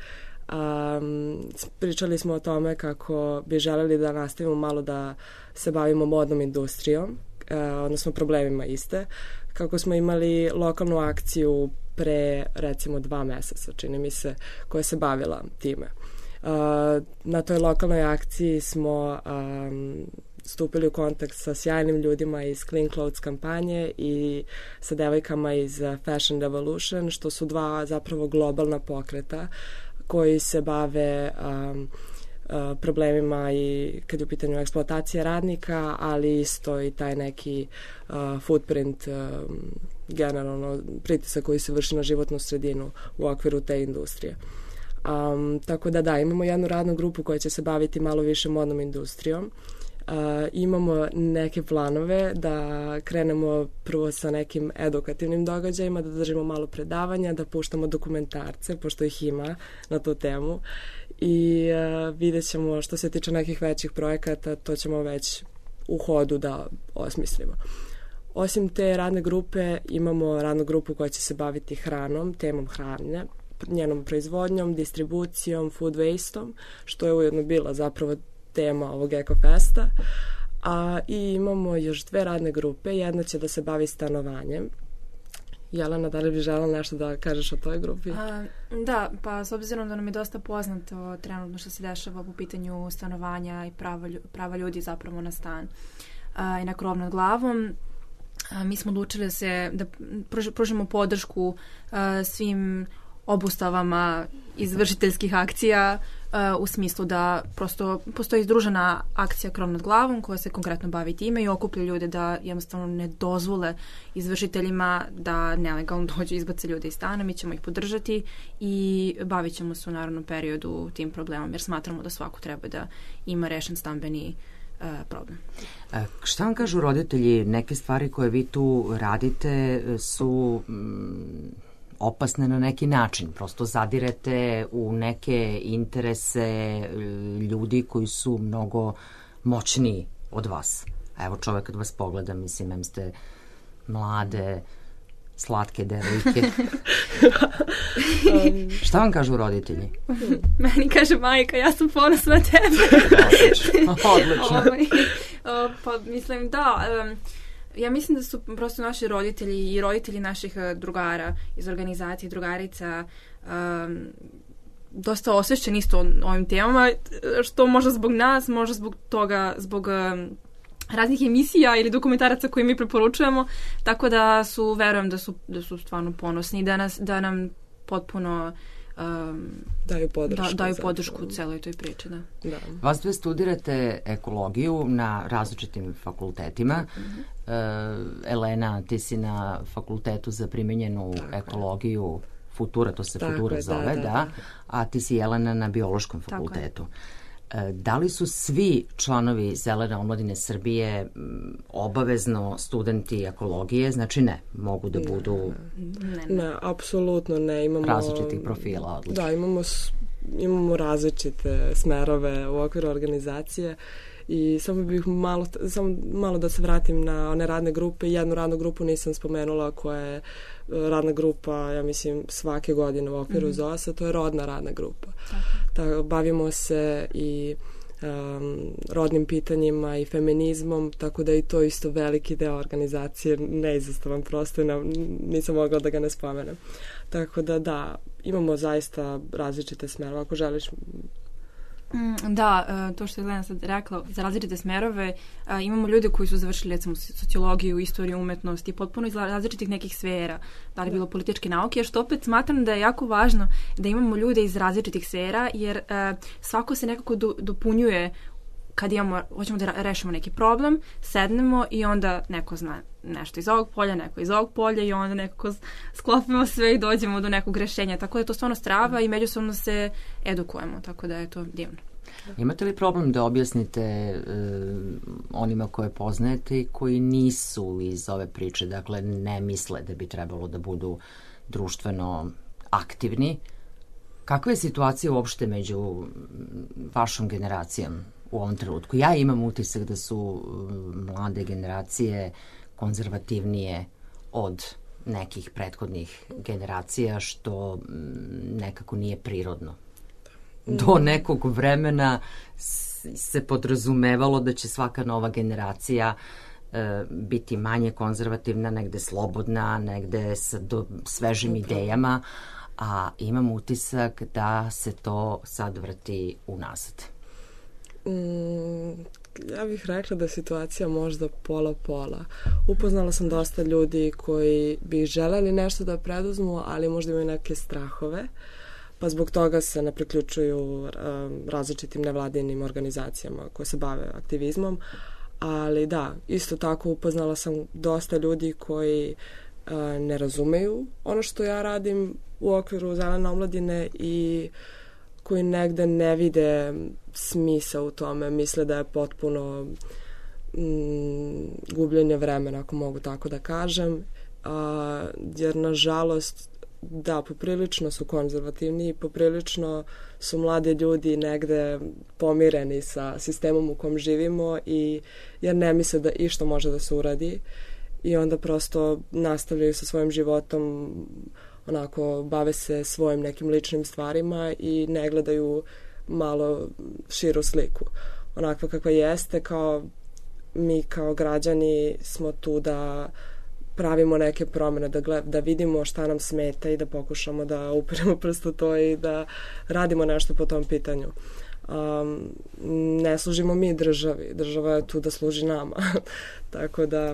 Um, pričali smo o tome kako bi želeli da nastavimo malo da se bavimo modnom industrijom, uh, odnosno problemima iste. Kako smo imali lokalnu akciju pre recimo dva meseca, čini mi se, koja se bavila time. Uh, na toj lokalnoj akciji smo um, stupili u kontakt sa sjajnim ljudima iz Clean Clothes kampanje i sa devojkama iz Fashion Revolution, što su dva zapravo globalna pokreta koji se bave um, uh, problemima i kad je u pitanju eksploatacija radnika, ali isto i taj neki uh, footprint um, generalno pritisak koji se vrši na životnu sredinu u okviru te industrije. Um, tako da da, imamo jednu radnu grupu koja će se baviti malo više modnom industrijom. Uh, imamo neke planove da krenemo prvo sa nekim edukativnim događajima, da držimo malo predavanja, da puštamo dokumentarce, pošto ih ima na tu temu i uh, vidjet ćemo što se tiče nekih većih projekata, to ćemo već u hodu da osmislimo. Osim te radne grupe imamo radnu grupu koja će se baviti hranom, temom hrane, njenom proizvodnjom, distribucijom, food waste-om, što je ujedno bila zapravo tema ovog Ekofesta. A, i imamo još dve radne grupe. Jedna će da se bavi stanovanjem. Jelena, da li bi želela nešto da kažeš o toj grupi? A, da, pa s obzirom da nam je dosta poznato trenutno što se dešava po pitanju stanovanja i prava, prava ljudi zapravo na stan a, i na krov nad glavom, a, mi smo odlučili da se da pružimo podršku a, svim obustavama izvršiteljskih akcija uh, u smislu da prosto postoji združena akcija Krov nad glavom koja se konkretno bavi time i okuplja ljude da jednostavno ne dozvole izvršiteljima da nelegalno dođu i izbace ljude iz stana. Mi ćemo ih podržati i bavit ćemo se u narednom periodu tim problemom jer smatramo da svako treba da ima rešen stambeni uh, problem. A, šta vam kažu roditelji? Neke stvari koje vi tu radite su mm, opasne na neki način. Prosto zadirete u neke interese ljudi koji su mnogo moćniji od vas. A evo čovek kad vas pogleda, mislim, em ste mlade, slatke devojke. um, Šta vam kažu roditelji? Meni kaže majka, ja sam ponosna na tebe. Odlično. Odlično. uh, pa mislim da... Um, Ja mislim da su prosto naši roditelji i roditelji naših drugara iz organizacije drugarica um, dosta osvešćeni isto o ovim temama, što možda zbog nas, možda zbog toga, zbog um, raznih emisija ili dokumentaraca koje mi preporučujemo, tako da su, verujem da su, da su stvarno ponosni da, nas, da nam potpuno um, daju podršku, da, daju podršku u celoj toj priči. Da. Da. Vas dve studirate ekologiju na različitim fakultetima. Mm-hmm. Uh, Elena, ti si na fakultetu za primenjenu tako ekologiju Futura, to se tako Futura je, zove, da, da, da, a ti si Jelena na biološkom fakultetu. Da li su svi članovi Zelene omladine Srbije obavezno studenti ekologije? Znači ne, mogu da budu... Ne, ne, ne apsolutno ne. Imamo, različitih profila, odlično. Da, imamo, imamo različite smerove u okviru organizacije i samo bih malo, samo malo da se vratim na one radne grupe. Jednu radnu grupu nisam spomenula koja je radna grupa, ja mislim, svake godine u okviru mm-hmm. Z O S-a, to je rodna radna grupa. Tako, bavimo se i um, rodnim pitanjima i feminizmom, tako da i to isto veliki deo organizacije, neizostavan prosto, nisam mogla da ga ne spomenem. Tako da da, imamo zaista različite smerove. Ako želiš... Da, to što je Lena sad rekla, za različite smerove imamo ljude koji su završili recimo sociologiju, istoriju, umetnost i potpuno iz različitih nekih sfera, da li bilo političke nauke, što opet smatram da je jako važno da imamo ljude iz različitih sfera, jer svako se nekako do, dopunjuje kad imamo, hoćemo da rešimo neki problem, sednemo i onda neko zna nešto iz ovog polja, neko iz ovog polja i onda nekako sklopimo sve i dođemo do nekog rešenja. Tako da je to stvarno strava i međusobno se edukujemo, tako da je to divno. Imate li problem da objasnite e, onima koje poznajete i koji nisu iz ove priče, dakle ne misle da bi trebalo da budu društveno aktivni? Kakva je situacija uopšte među vašom generacijom u ovom trenutku? Ja imam utisak da su mlade generacije konzervativnije od nekih prethodnih generacija, što nekako nije prirodno. Do nekog vremena se podrazumevalo da će svaka nova generacija e, biti manje konzervativna, negde slobodna, negde sa do, svežim idejama, a imam utisak da se to sad vrti unazad. Mm, ja bih rekla da je situacija možda pola-pola. Upoznala sam dosta ljudi koji bi želeli nešto da preduzmu, ali možda imaju neke strahove, pa zbog toga se ne priključuju um, različitim nevladinim organizacijama koje se bave aktivizmom. Ali da, isto tako upoznala sam dosta ljudi koji uh, ne razumeju ono što ja radim u okviru Zelene omladine i koji negde ne vide smisao u tome, misle da je potpuno mm, gubljenje vremena, ako mogu tako da kažem, a, jer nažalost da, poprilično su konzervativni i poprilično su mladi ljudi negde pomireni sa sistemom u kom živimo i jer ne misle da išta može da se uradi i onda prosto nastavljaju sa svojim životom, onako bave se svojim nekim ličnim stvarima i ne gledaju malo širu sliku. Onakva kakva jeste, kao mi kao građani smo tu da pravimo neke promene, da, gled, da vidimo šta nam smeta i da pokušamo da upiremo prst u to i da radimo nešto po tom pitanju. Um, ne služimo mi državi, država je tu da služi nama. Tako da...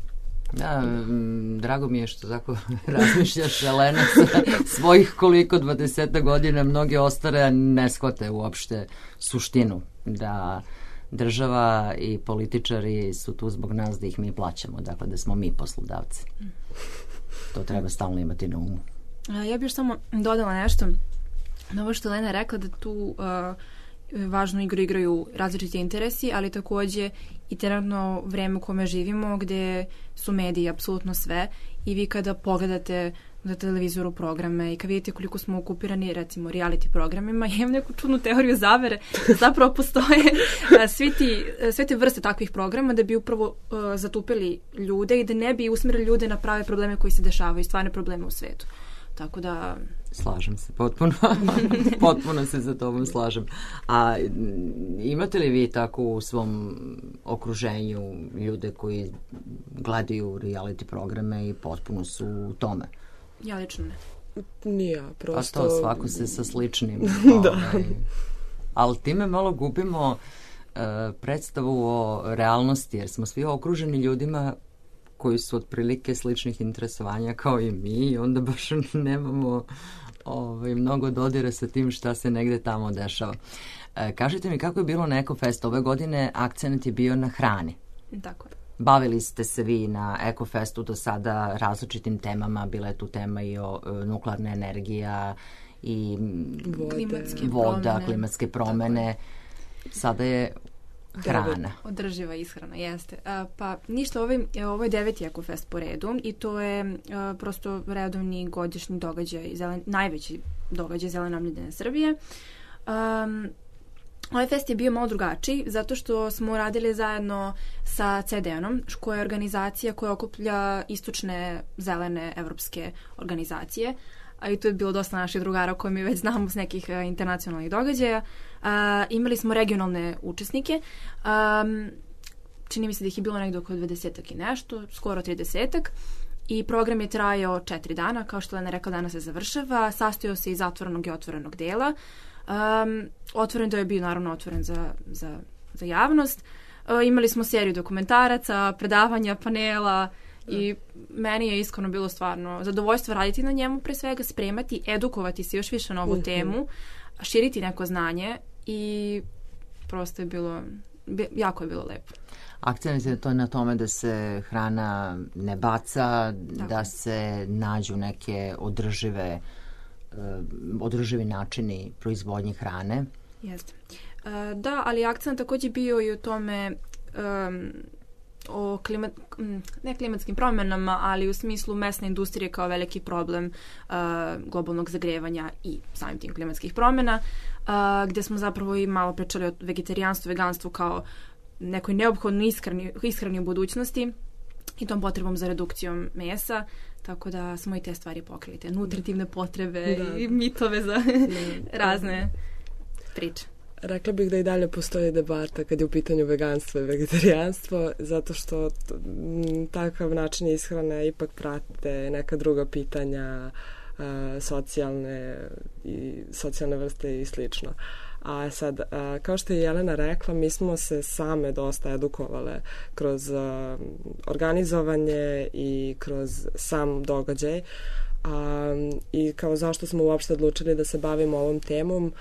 Da, drago mi je što tako razmišljaš, Elena, sa svojih koliko dvadeseta godina mnoge ostare ne shvate uopšte suštinu, da država i političari su tu zbog nas da ih mi plaćamo, dakle da smo mi poslodavci. To treba stalno imati na umu. Ja bih još samo dodala nešto na ovo što Elena je rekla, da tu uh, važnu igru igraju različiti interesi, ali takođe i trenutno vreme u kome živimo, gde su mediji apsolutno sve i vi kada pogledate na televizoru programe i kad vidite koliko smo okupirani recimo reality programima, imam neku čudnu teoriju zavere, zapravo postoje svi ti, sve te vrste takvih programa da bi upravo uh, zatupili ljude i da ne bi usmerili ljude na prave probleme koji se dešavaju, stvarne probleme u svetu. Tako da... Slažem se, potpuno. Potpuno se za tobom slažem. A imate li vi tako u svom okruženju ljude koji gledaju reality programe i potpuno su u tome? Ja lično ne. Nije, prosto... Pa to svako se sa sličnim. Da. Ovaj, ali time malo gubimo uh, predstavu o realnosti, jer smo svi okruženi ljudima koji su otprilike sličnih interesovanja kao i mi i onda baš nemamo ovaj, mnogo dodira sa tim šta se negde tamo dešava. E, kažite mi kako je bilo na Ekofest ove godine, akcent je bio na hrani. Tako je. Bavili ste se vi na Ekofestu do sada različitim temama, bila je tu tema i o e, nuklearna energija i klimatske voda, promene. klimatske promene. Sada je hrana. Održiva ishrana, jeste. A, pa ništa, ovaj, ovo je deveti Ekofest po redu i to je a, prosto redovni godišnji događaj, zelen, najveći događaj Zelene omladine Srbije. Um, ovaj fest je bio malo drugačiji zato što smo radili zajedno sa C D N-om, koja je organizacija koja okuplja istočne zelene evropske organizacije. A i tu je bilo dosta naših drugara koje mi već znamo s nekih uh, internacionalnih događaja. Uh, imali smo regionalne učesnike. Um, čini mi se da ih je bilo negdje oko dvadesetak i nešto, skoro tridesetak. i program je trajao četiri dana, kao što je Lena rekla, danas se završava, sastojao se iz zatvorenog i otvorenog dela. Um, otvoren deo je bio naravno otvoren za, za, za javnost. Uh, imali smo seriju dokumentaraca, predavanja, panela i meni je iskreno bilo stvarno zadovoljstvo raditi na njemu, pre svega spremati, edukovati se još više na ovu uh-huh. temu, širiti neko znanje i prosto je bilo, jako je bilo lepo. Akcent je to na tome da se hrana ne baca, Tako. da se nađu neke održive, uh, održivi načini proizvodnje hrane. Jeste. Uh, da, ali akcent također bio i u tome um, o klimat, ne klimatskim promjenama, ali u smislu mesne industrije kao veliki problem uh, globalnog zagrevanja i samim tim klimatskih promjena, uh, gdje smo zapravo i malo pričali o vegetarijanstvu, veganstvu kao nekoj neophodnoj ishrani, ishrani u budućnosti i tom potrebom za redukcijom mesa, tako da smo i te stvari pokrili, te nutritivne potrebe da. I mitove za razne priče. Rekla bih da i dalje postoji debata kad je u pitanju veganstvo i vegetarijanstvo, zato što m, takav način ishrane ipak prate neka druga pitanja, a, socijalne i socijalne vrste i slično. A sad, a, kao što je Jelena rekla, mi smo se same dosta edukovale kroz a, organizovanje i kroz sam događaj. A, I kao zašto smo uopšte odlučili da se bavimo ovom temom,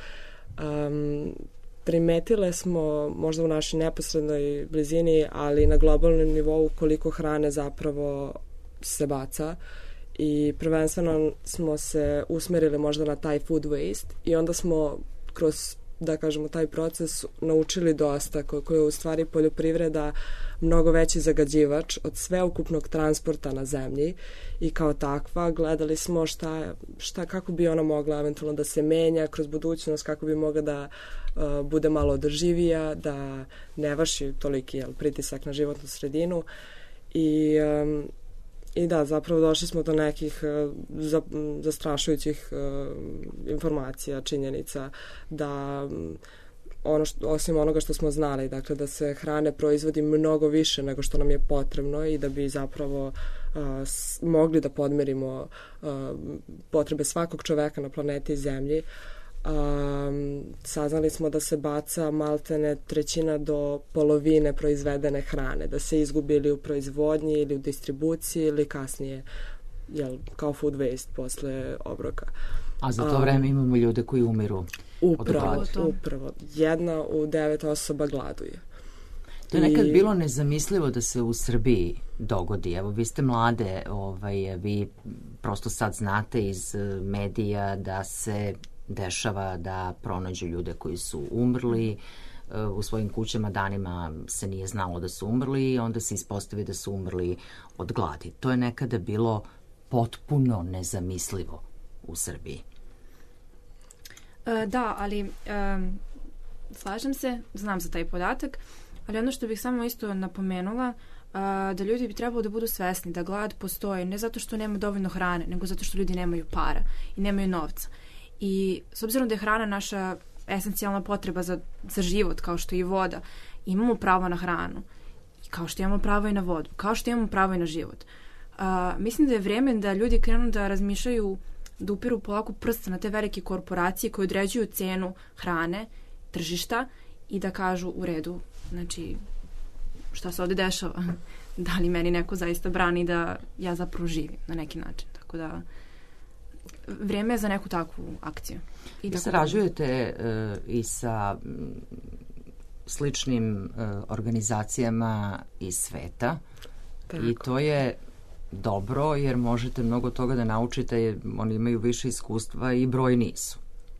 Um, primetile smo možda u našoj neposrednoj blizini, ali na globalnom nivou koliko hrane zapravo se baca i prvenstveno smo se usmerili možda na taj food waste i onda smo kroz, da kažemo, taj proces naučili dosta koliko je u stvari poljoprivreda mnogo veći zagađivač od sveukupnog transporta na zemlji i kao takva gledali smo šta, šta, kako bi ona mogla eventualno da se menja kroz budućnost, kako bi mogla da uh, bude malo održivija, da ne vrši toliki jel, pritisak na životnu sredinu i, um, i da, zapravo došli smo do nekih uh, za, zastrašujućih uh, informacija, činjenica da um, ono što, osim onoga što smo znali, dakle da se hrane proizvodi mnogo više nego što nam je potrebno i da bi zapravo uh, s, mogli da podmirimo uh, potrebe svakog čoveka na planeti Zemlji. Um, saznali smo da se baca maltene trećina do polovine proizvedene hrane, da se izgubi ili u proizvodnji ili u distribuciji ili kasnije jel, kao food waste posle obroka. A za to vreme imamo ljude koji umiru upravo, od gladi. Upravo. Jedna u devet osoba gladuje. To je nekad I... bilo nezamislivo da se u Srbiji dogodi. Evo, vi ste mlade, ovaj, vi prosto sad znate iz medija da se dešava da pronađu ljude koji su umrli, u svojim kućama danima se nije znalo da su umrli i onda se ispostavi da su umrli od gladi. To je nekada bilo potpuno nezamislivo u Srbiji. E, da, ali e, slažem se, znam za taj podatak, ali ono što bih samo isto napomenula, a, da ljudi bi trebalo da budu svesni da glad postoji ne zato što nema dovoljno hrane, nego zato što ljudi nemaju para i nemaju novca. I s obzirom da je hrana naša esencijalna potreba za, za život, kao što je i voda, imamo pravo na hranu, kao što imamo pravo i na vodu, kao što imamo pravo i na život. A, mislim da je vreme da ljudi krenu da razmišljaju, da upiru polako prsta na te velike korporacije koje određuju cenu hrane, tržišta i da kažu u redu, znači šta se ovdje dešava, da li meni neko zaista brani da ja zapravo živim na neki način. Tako da vrijeme je za neku takvu akciju. I da sarađujete uh, i sa m, sličnim uh, organizacijama iz sveta. Tako. I to je dobro jer možete mnogo toga da naučite, jer oni imaju više iskustva i broj nisu.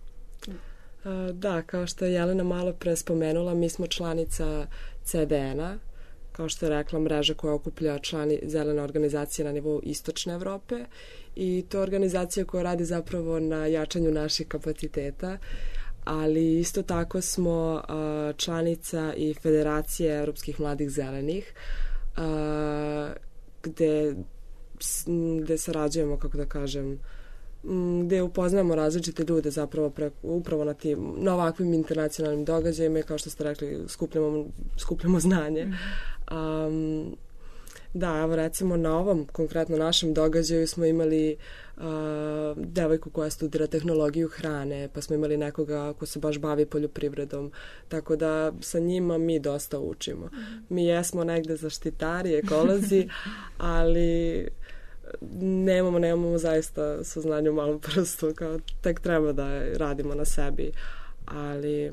Da, kao što je Jelena malo pre spomenula, mi smo članica C D N-a, kao što je rekla, mreža koja okuplja člani zelene organizacije na nivou Istočne Evrope i to je organizacija koja radi zapravo na jačanju naših kapaciteta, ali isto tako smo uh, članica i Federacije Evropskih mladih zelenih, uh, gde, gde sarađujemo, kako da kažem, gdje upoznamo različite ljude zapravo pre, upravo na, tim, na ovakvim internacionalnim događajima i kao što ste rekli skupljamo, skupljamo znanje. Um, Da, evo recimo na ovom konkretno našem događaju smo imali uh, devojku koja studira tehnologiju hrane, pa smo imali nekoga ko se baš bavi poljoprivredom, tako da sa njima mi dosta učimo. Mm-hmm. Mi jesmo negde zaštitari, ekolozi, ali nemamo, nemamo zaista saznanje u malom prstu, kao tek treba da radimo na sebi, ali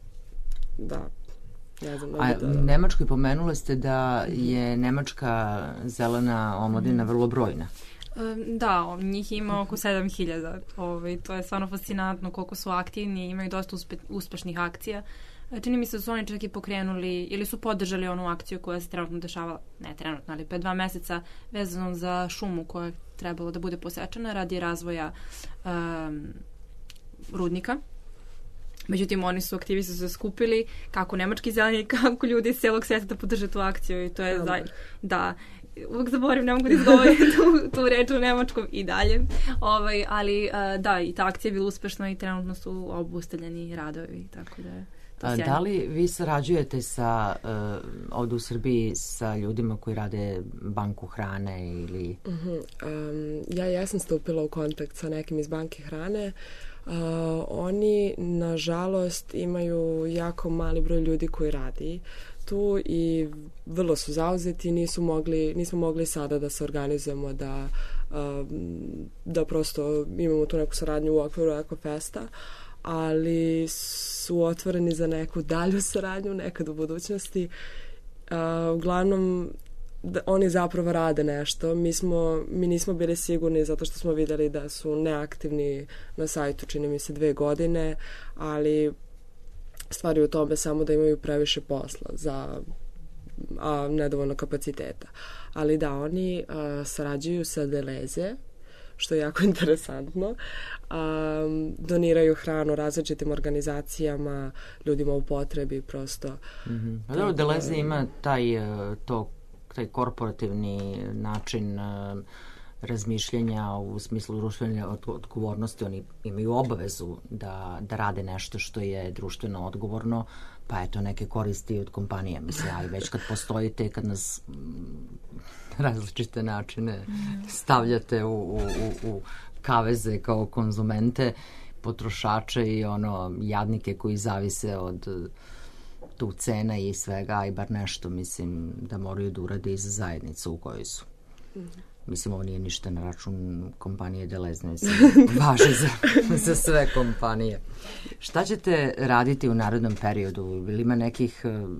da, ne znam. A u Nemačkoj pomenule ste da je nemačka zelena omladina vrlo brojna. Da, njih ima oko sedam hiljada. Ovaj, to je stvarno fascinantno koliko su aktivni, imaju dosta uspe, uspešnih akcija. Čini mi se da su oni čak i pokrenuli ili su podržali onu akciju koja se trenutno dešava, ne trenutno, ali pre dva meseca vezano za šumu koja je trebalo da bude posečena radi razvoja um, rudnika. Međutim, oni su aktivisti su se skupili kako nemački zeleni, kako ljudi iz celog sveta da podrže tu akciju i to je zaj... da, uvijek zaboravim, ne mogu da izgovorim tu, tu reč u nemačkom i dalje, ovaj, ali uh, da, i ta akcija je bila uspešna i trenutno su obustavljeni radovi, tako da je to sjajno. Da li vi sarađujete sa, uh, ovdje u Srbiji sa ljudima koji rade banku hrane ili... Uh-huh. Um, ja jesam stupila u kontakt sa nekim iz banke hrane. Uh, oni, nažalost, imaju jako mali broj ljudi koji radi tu i vrlo su zauzeti, nisu mogli, nismo mogli sada da se organizujemo da, uh, da prosto imamo tu neku saradnju u okviru Ekofesta, ali su otvoreni za neku dalju saradnju nekad u budućnosti. Uh, uglavnom, da oni zapravo rade nešto. Mi, smo, mi nismo bili sigurni zato što smo videli da su neaktivni na sajtu, čini mi se dve godine, ali stvari u tome samo da imaju previše posla za a nedovoljno kapaciteta. Ali da, oni a, sarađuju sa Deleze, što je jako interesantno. Um, doniraju hranu različitim organizacijama, ljudima u potrebi prosto. Mm-hmm. Da, Deleze ima taj, to, taj korporativni način uh, razmišljanja u smislu društvene odgovornosti. Oni imaju obavezu da, da rade nešto što je društveno odgovorno, pa eto neke koristi od kompanije. Mislim, ali već kad postojite, kad nas različite načine stavljate u, u, u, u kaveze kao konzumente, potrošače i ono jadnike koji zavise od tu cena i svega, i bar nešto, mislim, da moraju da urade i za zajednicu u kojoj su. Mislim, ovo nije ništa na račun kompanije Deleze, mislim, važi za, za sve kompanije. Šta ćete raditi u narednom periodu? Ili ima nekih uh,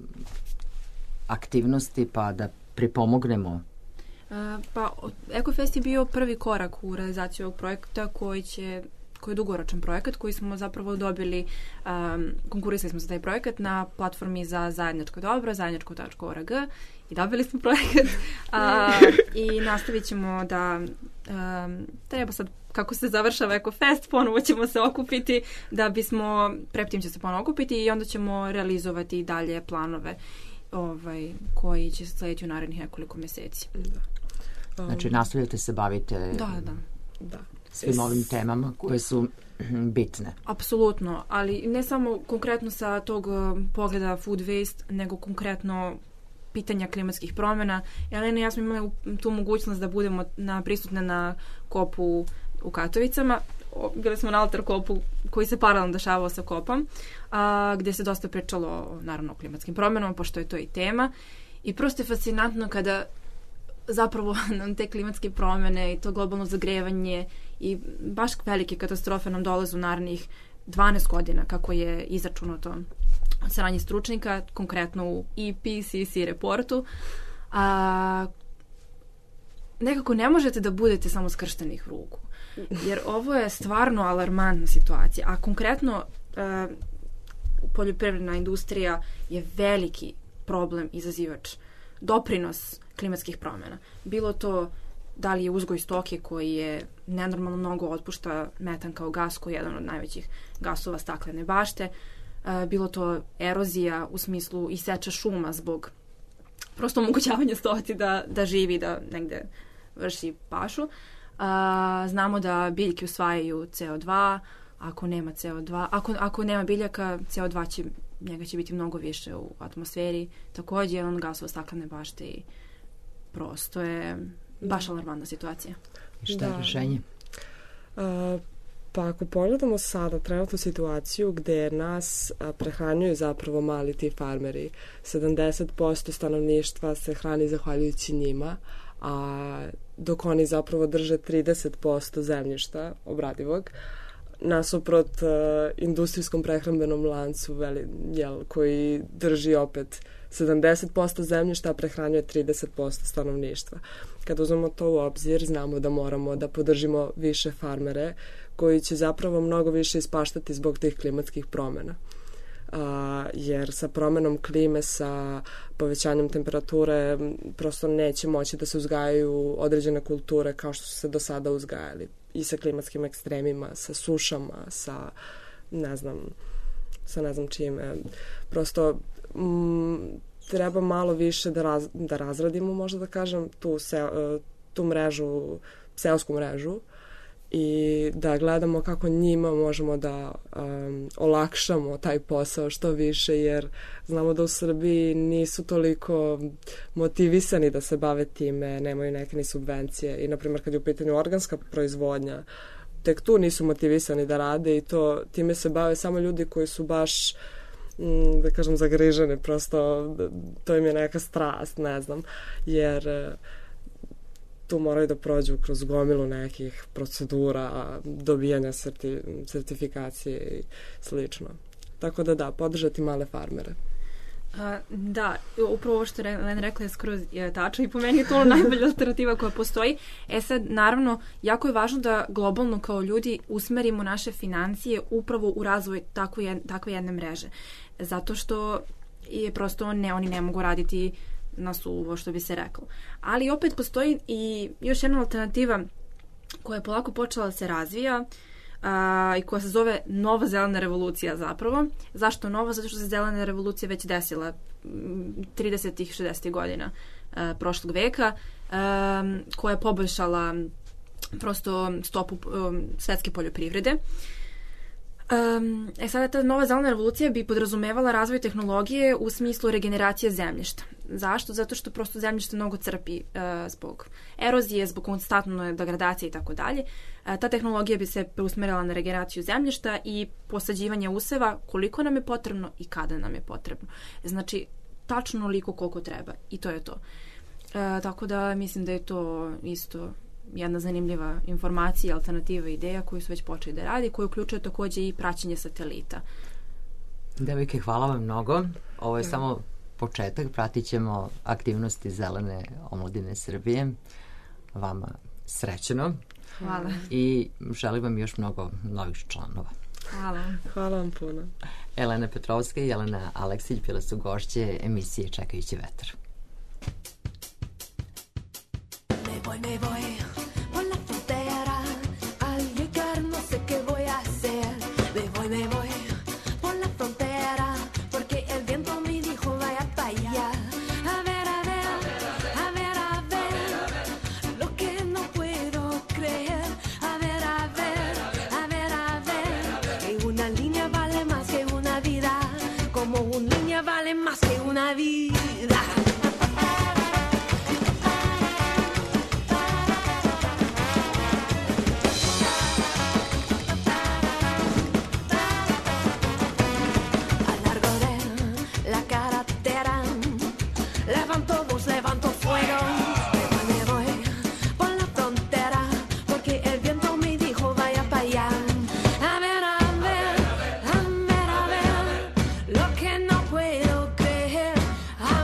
aktivnosti pa da pripomognemo? Uh, pa, Ekofest je bio prvi korak u realizaciju ovog projekta koji će koji je dugoročan projekat, koji smo zapravo dobili, um, konkurisali smo za taj projekat na platformi za zajedničko dobro, zajedničko tačka org, i dobili smo projekat uh, i nastavit ćemo da um, treba sad, kako se završava Ekofest, ponovo ćemo se okupiti da bismo, preptim će se ponovo okupiti i onda ćemo realizovati dalje planove ovaj, koji će se slediti u narednih nekoliko meseci. Da. Um, znači, nastavljate se bavite... Da, da. Da. Svim ovim temama koje su bitne. Apsolutno, ali ne samo konkretno sa tog pogleda food waste, nego konkretno pitanja klimatskih promjena. Elena i ja smo imali tu mogućnost da budemo na, prisutne na kopu u Katovicama. Bili smo na altar kopu koji se paralelno dešavao sa kopom, a, gdje se dosta pričalo naravno o klimatskim promjenama, pošto je to i tema. I prosto je fascinantno kada zapravo nam te klimatske promjene i to globalno zagrevanje i baš velike katastrofe nam dolaze u narednih dvanaest godina, kako je izračunato od strane stručnika, konkretno u I P C C reportu. A, nekako ne možete da budete samo skrštenih ruku, jer ovo je stvarno alarmantna situacija, a konkretno a, poljoprivredna industrija je veliki problem, izazivač, doprinos klimatskih promjena. Bilo to da li je uzgoj stoke koji je nenormalno mnogo otpušta metan kao gas, koji je jedan od najvećih gasova staklene bašte. E, bilo to erozija u smislu iseča šuma zbog prosto omogućavanja stoci da, da živi, da negde vrši pašu. E, znamo da biljke usvajaju C O dva, ako nema C O dva, ako, ako nema biljaka, C O dva će, njega će biti mnogo više u atmosferi. Također jedan od gasova staklene bašte i prosto je baš alarmantna situacija. Šta je rješenje? Uh, pa ako pogledamo sada trenutnu situaciju gde nas a, prehranjuju zapravo mali ti farmeri, sedamdeset posto stanovništva se hrani zahvaljujući njima, a dok oni zapravo drže trideset posto zemljišta obradivog, nasuprot uh, industrijskom prehrambenom lancu veli, jel, koji drži opet sedamdeset posto zemljišta, a prehranjuje trideset posto stanovništva. Kad uzmemo to u obzir, znamo da moramo da podržimo više farmere koji će zapravo mnogo više ispaštati zbog tih klimatskih promjena. A, jer sa promenom klime, sa povećanjem temperature prosto neće moći da se uzgajaju određene kulture kao što su se do sada uzgajali. I sa klimatskim ekstremima, sa sušama, sa ne znam, sa ne znam čime. Prosto m, treba malo više da, raz, da razradimo, možda da kažem, tu, se, tu mrežu, seosku mrežu i da gledamo kako njima možemo da um, olakšamo taj posao što više, jer znamo da u Srbiji nisu toliko motivisani da se bave time, nemaju neke ni subvencije i, na primjer, kad je u pitanju organska proizvodnja, tek tu nisu motivisani da rade i to time se bave samo ljudi koji su baš, da kažem, zagriženi, prosto to im je neka strast, ne znam, jer tu moraju da prođu kroz gomilu nekih procedura, dobijanja serti, sertifikacije i slično. Tako da da, podržati male farmere. A, da, upravo ovo što je Lena rekla je skroz je tačno i po meni je to najbolja alternativa koja postoji. E sad, naravno, jako je važno da globalno kao ljudi usmerimo naše financije upravo u razvoj takve jedne, takve jedne mreže. Zato što je prosto ne, oni ne mogu raditi na suvo, što bi se reklo. Ali opet postoji i još jedna alternativa koja je polako počela da se razvija a, i koja se zove nova zelena revolucija zapravo. Zašto nova? Zato što se zelena revolucija već desila tridesetih šezdesetih godina a, prošlog veka, a, koja je poboljšala prosto stopu a, svetske poljoprivrede. Um, e sada ta nova zelena revolucija bi podrazumevala razvoj tehnologije u smislu regeneracije zemljišta. Zašto? Zato što prosto zemljište mnogo crpi uh, zbog erozije, zbog konstantne degradacije i tako dalje. Ta tehnologija bi se preusmerila na regeneraciju zemljišta i posađivanje useva koliko nam je potrebno i kada nam je potrebno. Znači, tačno onoliko koliko treba i to je to. Uh, tako da mislim da je to isto jedna zanimljiva informacija, alternativa, ideja koju su već počeli da radi, koju uključuje takođe i praćenje satelita. Devojke, hvala vam mnogo. Ovo je samo početak. Pratit ćemo aktivnosti Zelene omladine Srbije. Vama srećno. Hvala. I želim vam još mnogo novih članova. Hvala. Hvala vam puno. Elena Petrovska i Jelena Aleksić bile su gošće emisije Čekajući vetar. Me voy, me voy por la frontera, al llegar no sé qué voy a hacer. Me voy, me voy por la frontera, porque el viento me dijo vaya para allá. A ver, a ver, a ver, a ver, lo que no puedo creer. A ver, a ver, a ver, a ver, que una línea vale más que una vida, como una línea vale más que una vida. Lo que no puedo creer.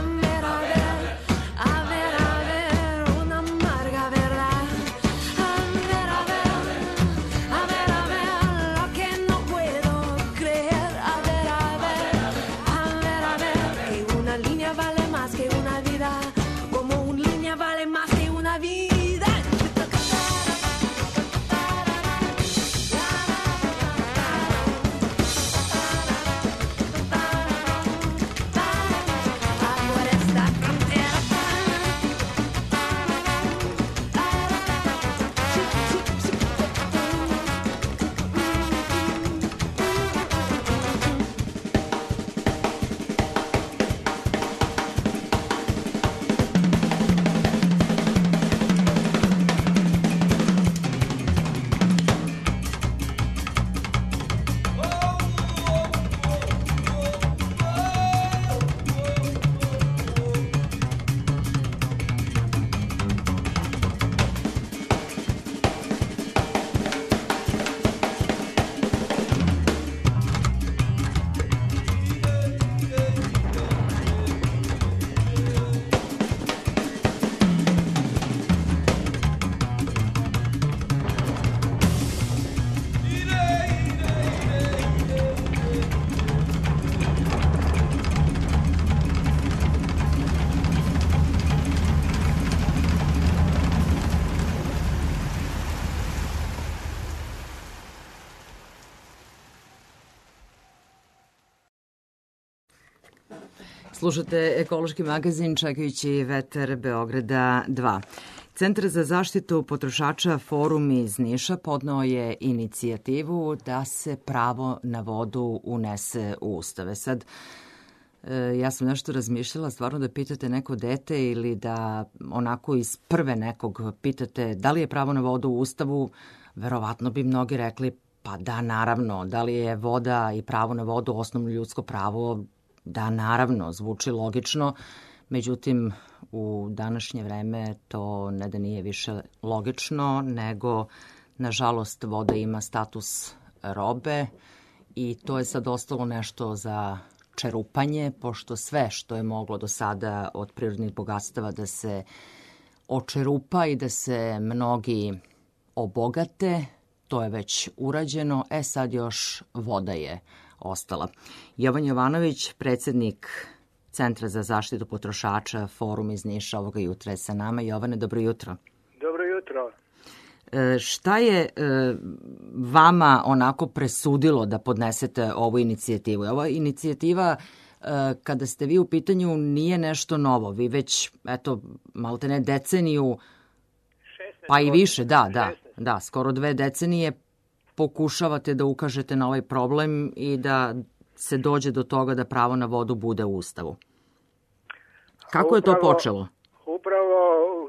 Slušate ekološki magazin Čekajući vetar Beograda dva. Centar za zaštitu potrošača Forum iz Niša podneo je inicijativu da se pravo na vodu unese u ustave. Sad, ja sam nešto razmišljala, stvarno da pitate neko dete ili da onako iz prve nekog pitate da li je pravo na vodu u ustavu, verovatno bi mnogi rekli pa da, naravno. Da li je voda i pravo na vodu osnovno ljudsko pravo? Da, naravno, zvuči logično. Međutim, u današnje vreme to ne da nije više logično, nego, nažalost, voda ima status robe i to je sad ostalo nešto za čerupanje, pošto sve što je moglo do sada od prirodnih bogatstava da se očerupa i da se mnogi obogate, to je već urađeno, e sad još voda je ostala. Jovan Jovanović, predsednik Centra za zaštitu potrošača Forum iz Niša, ovoga jutra je sa nama. Jovane, dobro jutro. Dobro jutro. E, šta je e, vama onako presudilo da podnesete ovu inicijativu? Ova inicijativa, e, kada ste vi u pitanju, nije nešto novo. Vi već, eto, malte ne deceniju, pa i više, da, da, da, skoro dve decenije pokušavate da ukažete na ovaj problem i da se dođe do toga da pravo na vodu bude u ustavu. Kako je to počelo? Upravo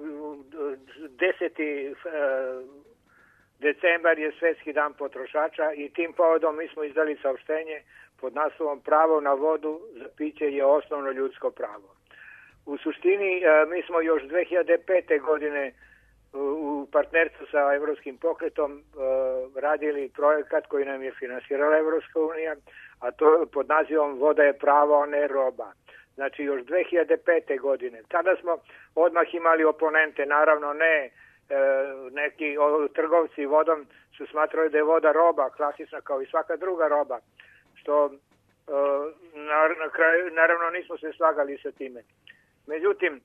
deseti decembar je Svetski dan potrošača i tim povodom mi smo izdali saopštenje pod naslovom Pravo na vodu za piće je osnovno ljudsko pravo. U suštini mi smo još dve hiljade pete. godine u partnerstvu sa Evropskim pokretom radili projekat koji nam je finansirala Evropska unija, a to pod nazivom Voda je pravo, a ne roba. Znači još dve hiljade pete. godine. Tada smo odmah imali oponente, naravno ne neki trgovci vodom su smatrali da je voda roba, klasična kao i svaka druga roba, što na kraju naravno nismo se slagali sa time. Međutim,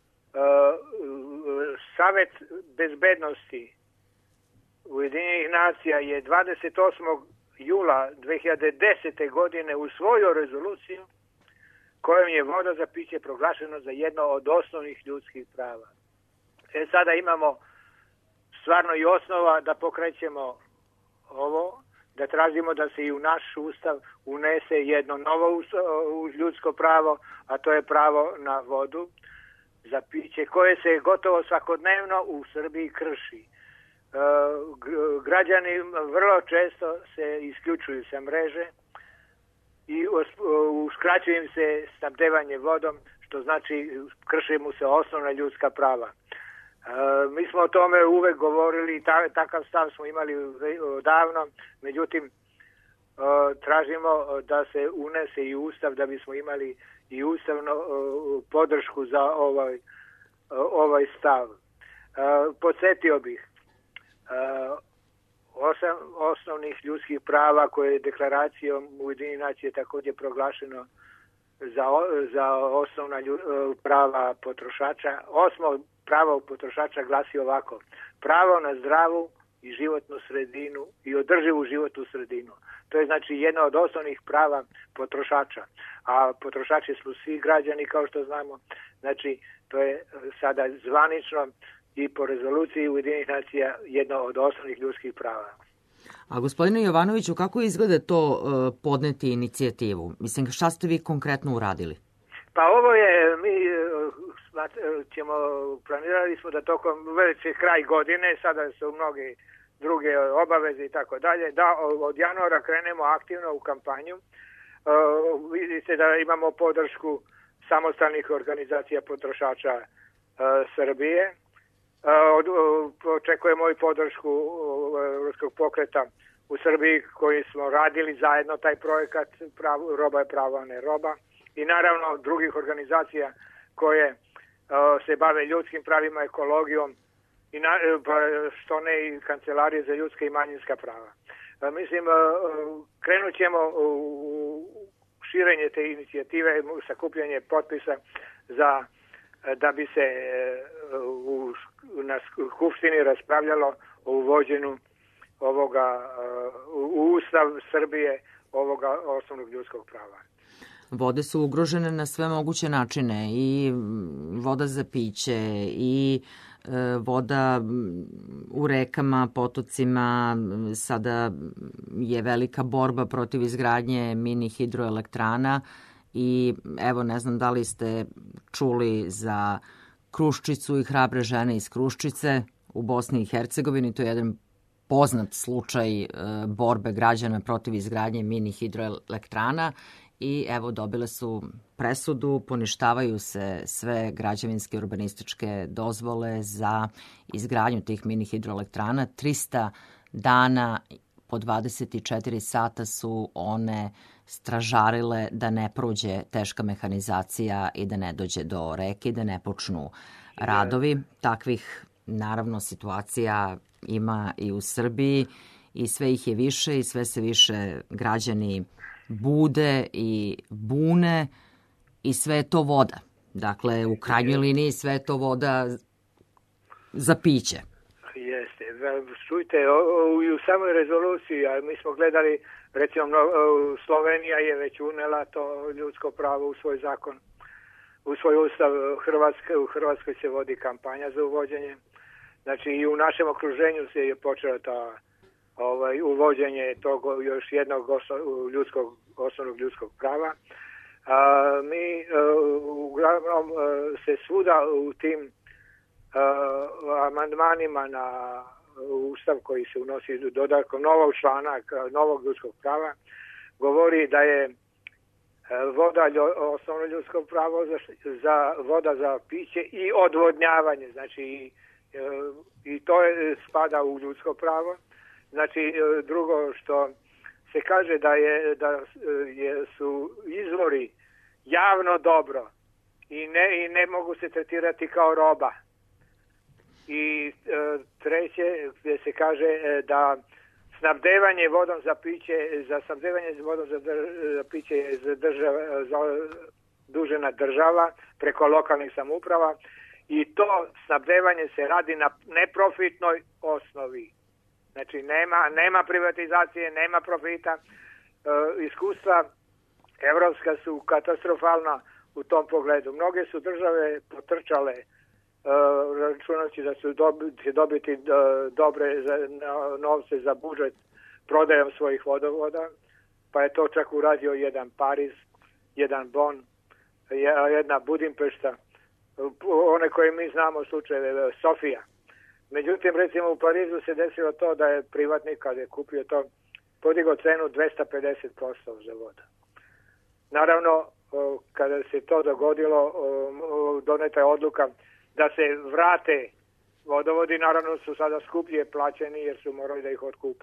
Savet bezbednosti Ujedinjenih nacija je dvadeset osmog jula dve hiljade desete. godine usvojio rezoluciju kojom je voda za piće proglašena za jedno od osnovnih ljudskih prava. E sada imamo stvarno i osnova da pokrećemo ovo, da tražimo da se i u naš ustav unese jedno novo ljudsko pravo, a to je pravo na vodu za piće, koje se gotovo svakodnevno u Srbiji krši. E, građani vrlo često se isključuju sa mreže i uskraćuje im se snabdevanje vodom, što znači krši mu se osnovna ljudska prava. E, mi smo o tome uvek govorili i ta, takav stav smo imali davno, međutim e, tražimo da se unese i ustav da bismo imali i ustavno uh, podršku za ovaj, uh, ovaj stav. Uh, podsjetio bih, uh, osam osnovnih ljudskih prava koje je deklaracijom Ujedinjenih nacija također proglašeno za, za osnovna lju, uh, prava potrošača. Osmo pravo potrošača glasi ovako: pravo na zdravu i životnu sredinu i održivu životnu sredinu. To je znači jedno od osnovnih prava potrošača. A potrošači su svi građani, kao što znamo. Znači, to je sada zvanično i po rezoluciji Ujedinjenih nacija jedno od osnovnih ljudskih prava. A gospodine Jovanoviću, kako izgleda to uh, podneti inicijativu? Mislim, šta ste vi konkretno uradili? Pa ovo je, mi uh, ćemo, planirali smo da tokom već je kraj godine, sada su mnogi druge obaveze i tako dalje, da od januara krenemo aktivno u kampanju. Uh, vidite da imamo podršku samostalnih organizacija potrošača uh, Srbije. Uh, od, uh, očekujemo i podršku uh, Evropskog pokreta u Srbiji koji smo radili zajedno taj projekat pravo, Roba je pravo, a ne roba. I naravno drugih organizacija koje uh, se bave ljudskim pravima, ekologijom, i na, pa što ne i kancelarije za ljudska i manjinska prava. A, mislim, krenut ćemo u širenje te inicijative, sakupljanje potpisa za, da bi se u, na Skupštini raspravljalo o uvođenju ovoga, u Ustav Srbije ovoga osnovnog ljudskog prava. Vode su ugrožene na sve moguće načine, i voda za piće, i voda u rekama, potocima. Sada je velika borba protiv izgradnje mini hidroelektrana i evo, ne znam da li ste čuli za Kruščicu i hrabre žene iz Kruščice u Bosni i Hercegovini. To je jedan poznat slučaj borbe građana protiv izgradnje mini hidroelektrana i evo, dobile su presudu, poništavaju se sve građevinske urbanističke dozvole za izgradnju tih mini hidroelektrana. trista dana po dvadeset četiri sata su one stražarile da ne prođe teška mehanizacija i da ne dođe do reke i da ne počnu radovi. Takvih, naravno, situacija ima i u Srbiji i sve ih je više i sve se više građani bude i bune i sve je to voda. Dakle, u krajnjoj liniji sve je to voda za piće. Jeste. Čujte, i u samoj rezoluciji, a mi smo gledali, recimo, Slovenija je već unela to ljudsko pravo u svoj zakon, u svoj ustav. Hrvatske, u Hrvatskoj se vodi kampanja za uvođenje. Znači, i u našem okruženju se je počelo ta ovaj, uvođenje tog još jednog osnov, ljudskog, osnovnog ljudskog prava. A, mi uh, uglavnom uh, se svuda u tim uh, amandmanima na ustav koji se unosi dodatkom novog članak, novog ljudskog prava, govori da je voda osnovno ljudsko pravo za, za voda za piće i odvodnjavanje. Znači i, i to je, spada u ljudsko pravo. Znači drugo što se kaže da je da je, su izvori javno dobro i ne, i ne mogu se tretirati kao roba. I e, treće gdje se kaže e, da snabdevanje vodom za piće, za snabdevanje vodom za, dr, za piće je zadužena država preko lokalnih samouprava i to snabdevanje se radi na neprofitnoj osnovi. Znači nema, nema privatizacije, nema profita. E, iskustva evropska su katastrofalna u tom pogledu. Mnoge su države potrčale Uh, računajući da su dobiti, dobiti uh, dobre za, uh, novce za budžet prodajom svojih vodovoda, pa je to čak uradio jedan Pariz, jedan Bon, jedna Budimpešta, uh, one koje mi znamo slučajeve, uh, Sofija. Međutim, recimo u Parizu se desilo to da je privatnik, kada je kupio to, podigao cenu dvesta pedeset posto za vodu. Naravno, uh, kada se to dogodilo, uh, doneta je odluka da se vrate vodovodi, naravno su sada skuplje plaćeni jer su morali da ih otkupe,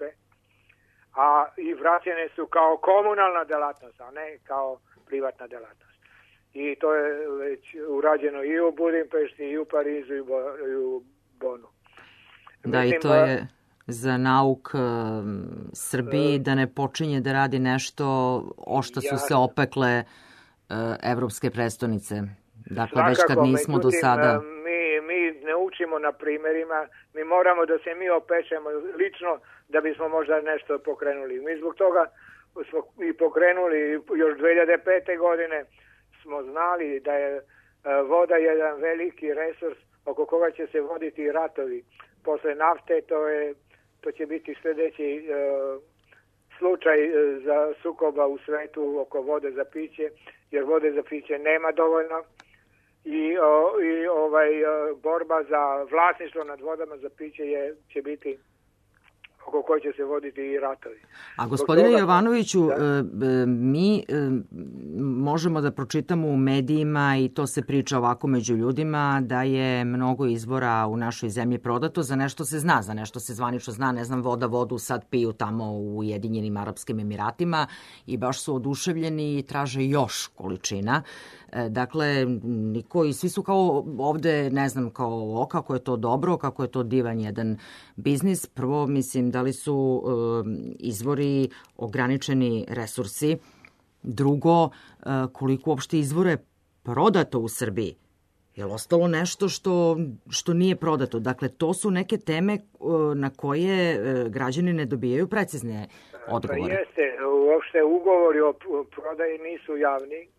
a i vraćene su kao komunalna delatnost, a ne kao privatna delatnost. I to je već urađeno i u Budimpešti, i u Parizu, i u Bonu. Da, mislim, i to je za nauk uh, Srbiji da ne počinje da radi nešto o što su ja, se opekle uh, evropske prestonice. Dakle, svakako, već kad nismo međutim, do sada... Mi, mi ne učimo na primjerima, mi moramo da se mi opečemo lično da bismo možda nešto pokrenuli. Mi zbog toga smo i pokrenuli još dve hiljade pete. godine smo znali da je voda jedan veliki resurs oko koga će se voditi ratovi. Posle nafte to, je, to će biti sljedeći uh, slučaj za sukoba u svetu oko vode za piće, jer vode za piće nema dovoljno. I, o, i ovaj borba za vlasništvo nad vodama za piće je, će biti oko koje će se voditi i ratovi. A gospodine toga, Jovanoviću, da? mi možemo da pročitamo u medijima i to se priča ovako među ljudima da je mnogo izvora u našoj zemlji prodato, za nešto se zna, za nešto se zvanično zna, ne znam, voda vodu sad piju tamo u Ujedinjenim Arapskim Emiratima i baš su oduševljeni i traže još količina. Dakle, niko i svi su kao ovde, ne znam, kao o, kako je to dobro, kako je to divan jedan biznis. Prvo, mislim, da li su e, izvori ograničeni resursi. Drugo, e, koliko uopšte izvora je prodato u Srbiji. Je li ostalo nešto što, što nije prodato? Dakle, to su neke teme e, na koje e, građani ne dobijaju precizne odgovore. Pa jeste, uopšte ugovori o prodaji nisu javni.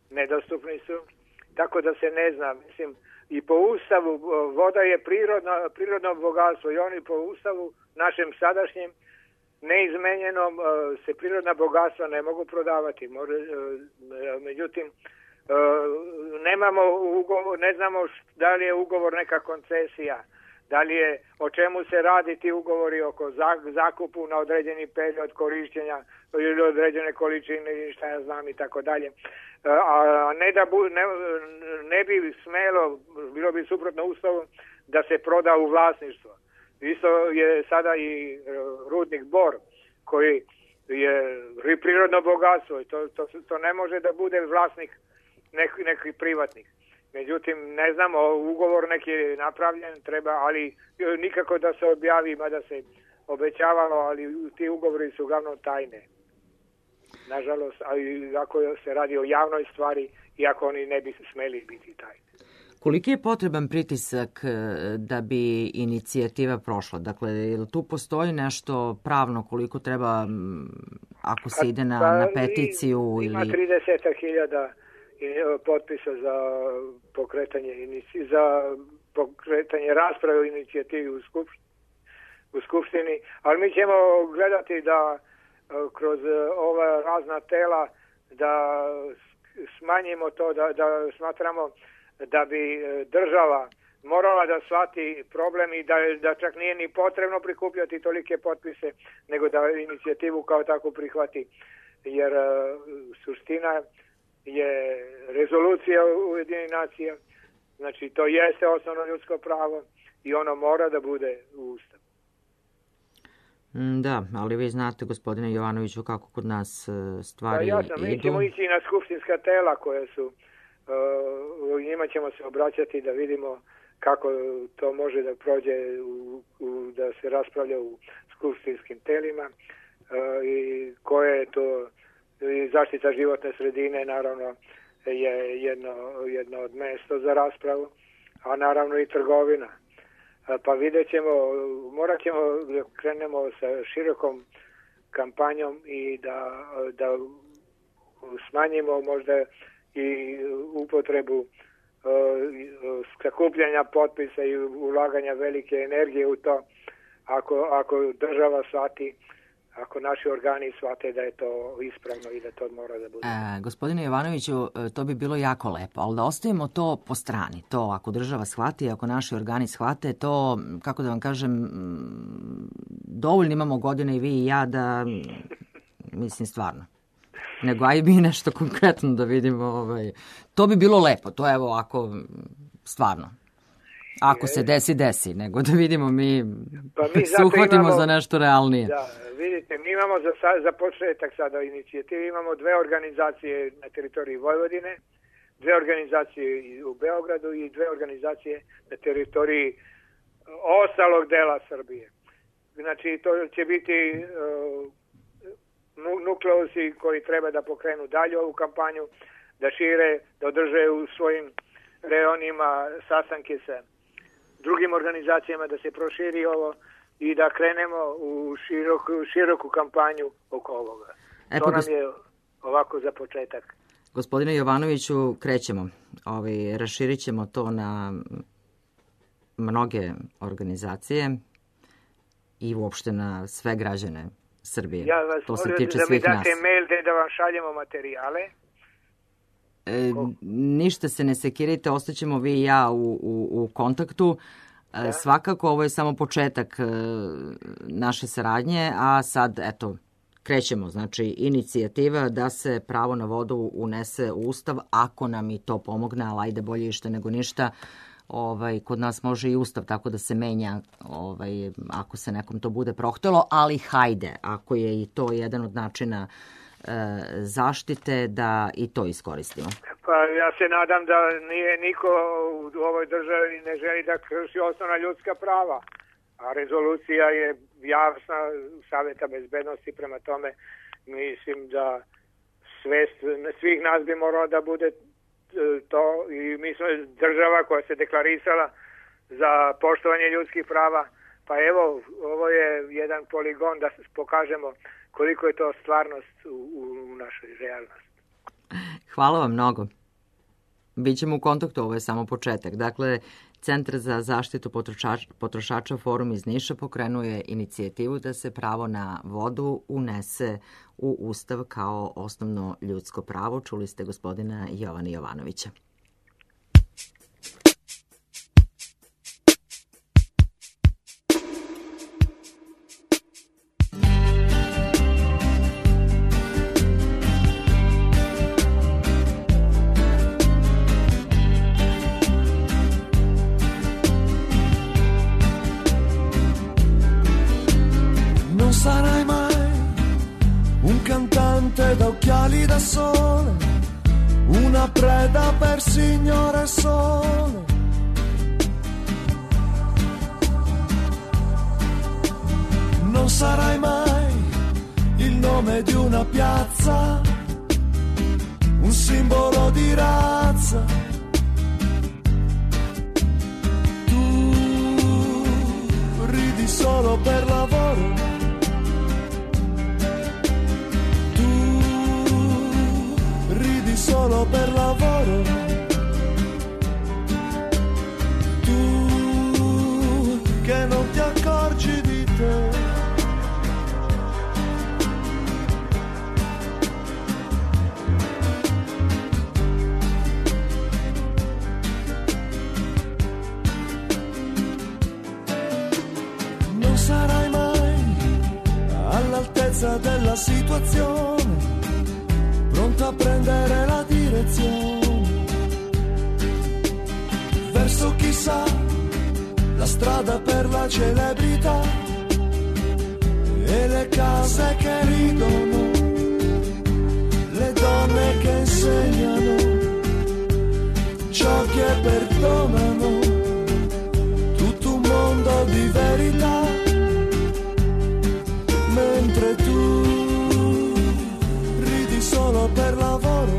nedostupni su, tako da se ne zna. Mislim, i po Ustavu voda je prirodno, prirodno bogatstvo i oni po Ustavu našem sadašnjem neizmenjenom se prirodna bogatstva ne mogu prodavati. Može, međutim, nemamo ugovor, ne znamo da li je ugovor neka koncesija, da li je, o čemu se radi ti ugovori oko zakupu na određeni period korišćenja ili određene količine, šta ja znam i tako dalje. A ne da bu, ne, ne bi smelo, bilo bi suprotno Ustavu da se proda u vlasništvo. Isto je sada i rudnik Bor, koji je prirodno bogatstvo i to, to, to ne može da bude vlasnik neki, neki privatnik. Međutim, ne znamo, ugovor neki je napravljen, treba, ali nikako da se objavi, mada se obećavalo, ali ti ugovori su uglavnom tajne. Nažalost, ali ako se radi o javnoj stvari, iako oni ne bi smeli biti tajne. Koliki je potreban pritisak da bi inicijativa prošla? Dakle, je li tu postoji nešto pravno koliko treba, ako se ide na, na peticiju? Ima ili... trideset hiljada potpisa za pokretanje, za pokretanje rasprave o inicijativi u skupštini, u skupštini, ali mi ćemo gledati da kroz ova razna tela da smanjimo to, da, da smatramo da bi država morala da shvati problem i da, da čak nije ni potrebno prikupljati tolike potpise, nego da inicijativu kao tako prihvati, jer uh, suština je rezolucija Ujedinjenih nacija, znači to jeste osnovno ljudsko pravo i ono mora da bude u Ustavu. Da, ali vi znate, gospodine Jovanoviću, kako kod nas stvari da, jasno, idu. Mi ćemo ići na skupštinska tela koje su, uh, njima ćemo se obraćati da vidimo kako to može da prođe, u, u, da se raspravlja u skupštinskim telima uh, i koje je to, i zaštita životne sredine naravno je jedno, jedno od mesta za raspravu, a naravno i trgovina. Pa vidjet ćemo, morat ćemo da krenemo sa širokom kampanjom i da, da smanjimo možda i upotrebu uh, sakupljanja potpisa i ulaganja velike energije u to, ako, ako država shvati, ako naši organi shvate da je to ispravno i da to mora da bude. E, gospodine Jovanoviću, to bi bilo jako lepo, ali da ostavimo to po strani. To ako država shvati, ako naši organi shvate, to, kako da vam kažem, dovoljno imamo godine i vi i ja da, mislim stvarno, nego aj bi nešto konkretno da vidimo. Ovaj. To bi bilo lepo, to evo ako, stvarno. Ako se desi, desi, nego da vidimo mi, pa mi se uhvatimo imamo, za nešto realnije. Da, vidite, mi imamo za, za početak sada inicijativu, imamo dve organizacije na teritoriji Vojvodine, dve organizacije u Beogradu i dve organizacije na teritoriji ostalog dela Srbije. Znači, to će biti uh, nukleusi koji treba da pokrenu dalje ovu kampanju, da šire, da održe u svojim reonima sastanke sa drugim organizacijama, da se proširi ovo i da krenemo u široku, široku kampanju oko ovoga. E, to nam je ovako za početak. Gospodine Jovanoviću, krećemo. Ovi, raširit ćemo to na mnoge organizacije i uopšte na sve građane Srbije. Ja vas to se molim tiče da mi svih date nas. mail da vam šaljemo materijale. E, ništa se ne sekirajte, ostaćemo vi i ja u, u, u kontaktu. E, svakako, ovo je samo početak e, naše saradnje, a sad, eto, krećemo. Znači, inicijativa da se pravo na vodu unese u Ustav, ako nam i to pomogne, ali ajde bolje ište nego ništa. Ovaj, kod nas može i Ustav tako da se menja, ovaj, ako se nekom to bude prohtelo, ali hajde, ako je i to jedan od načina zaštite, da i to iskoristimo. Pa ja se nadam da nije niko u ovoj državi ne želi da krši osnovna ljudska prava, a rezolucija je jasna Saveta bezbednosti, prema tome mislim da svest svih nas bi moralo da bude to i mi smo država koja se deklarisala za poštovanje ljudskih prava, pa evo, ovo je jedan poligon da pokažemo koliko je to stvarnost u, u našoj realnosti. Hvala vam mnogo. Bićemo u kontaktu, ovo je samo početak. Dakle, Centar za zaštitu potrošača, potrošača Forum iz Niša pokrenuo je inicijativu da se pravo na vodu unese u Ustav kao osnovno ljudsko pravo. Čuli ste gospodina Jovana Jovanovića. Da occhiali da sole, una preda per signore sole. Non sarai mai il nome di una piazza, un simbolo di razza. Tu ridi solo per lavoro, solo per lavoro. Tu che non ti accorgi di te. Non sarai mai all'altezza della situazione, pronto a prendere la direzione verso chissà la strada per la celebrità e le case che ridono, le donne che insegnano ciò che perdonano, tutto un mondo di verità, mentre tu solo per lavoro.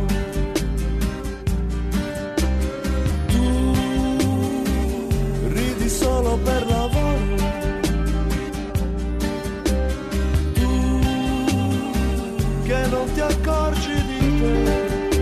Tu ridi solo per lavoro. Tu che non ti accorgi di te.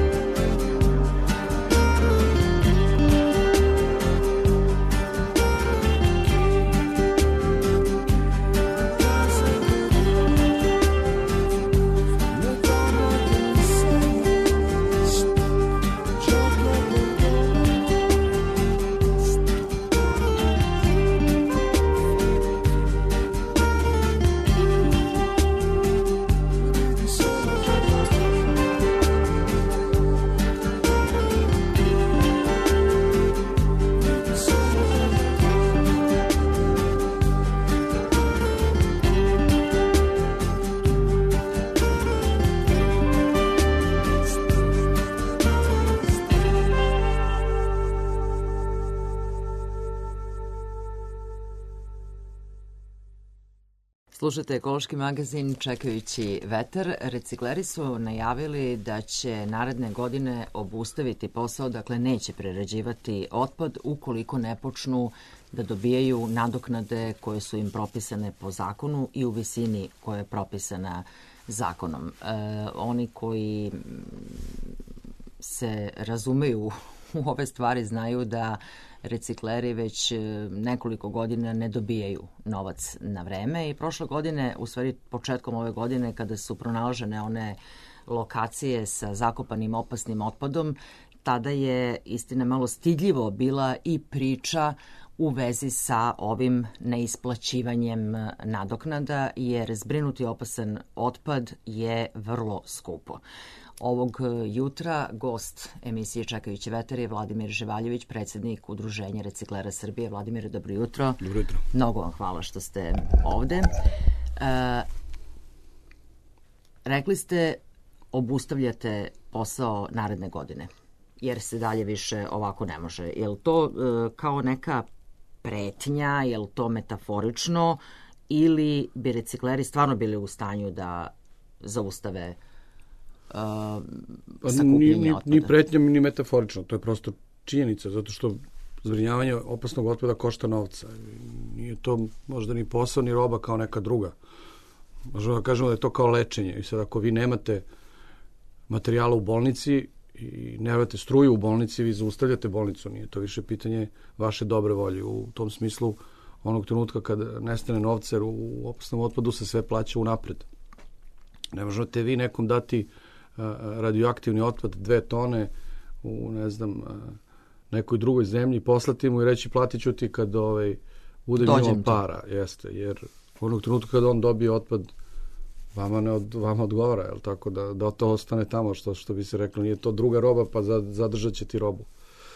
Slušajte ekološki magazin Čekajući vetar. Recikleri su najavili da će naredne godine obustaviti posao, dakle neće prerađivati otpad ukoliko ne počnu da dobijaju nadoknade koje su im propisane po zakonu i u visini koja je propisana zakonom. E, oni koji se razumeju u ove stvari znaju da recikleri već nekoliko godina ne dobijaju novac na vreme i prošle godine, u stvari početkom ove godine kada su pronalažene one lokacije sa zakopanim opasnim otpadom, tada je, istina malo stidljivo, bila i priča u vezi sa ovim neisplaćivanjem nadoknada, jer zbrinuti opasan otpad je vrlo skupo. Ovog jutra gost emisije Čekajući vetar je Vladimir Živaljević, predsjednik Udruženja reciklera Srbije. Vladimir, dobro jutro. Dobro jutro. Mnogo vam hvala što ste ovde. E, rekli ste obustavljate posao naredne godine, jer se dalje više ovako ne može. Je li to e, kao neka pretnja, je li to metaforično ili bi recikleri stvarno bili u stanju da zaustave Uh, ni, ni, ni pretnja, ni metaforično, to je prosto činjenica, zato što zbrinjavanje opasnog otpada košta novca. Nije to možda ni posao, ni roba kao neka druga. Možemo da kažemo da je to kao lečenje. I sad ako vi nemate materijala u bolnici i ne vrate struju u bolnici, vi zaustavljate bolnicu, nije to više pitanje vaše dobre volje. U tom smislu, onog trenutka kad nestane novca, u opasnom otpadu se sve plaća unapred. Ne možete vi nekom dati radioaktivni otpad dve tone u, ne znam, nekoj drugoj zemlji, poslati mu i reći platit ću ti kad ovaj, bude imao para. Jeste, jer onog trenutka kad on dobije otpad, vama, ne od, vama odgovara, jel tako, da, da to ostane tamo, što, što bi se reklo, nije to druga roba, pa za, zadržat će ti robu.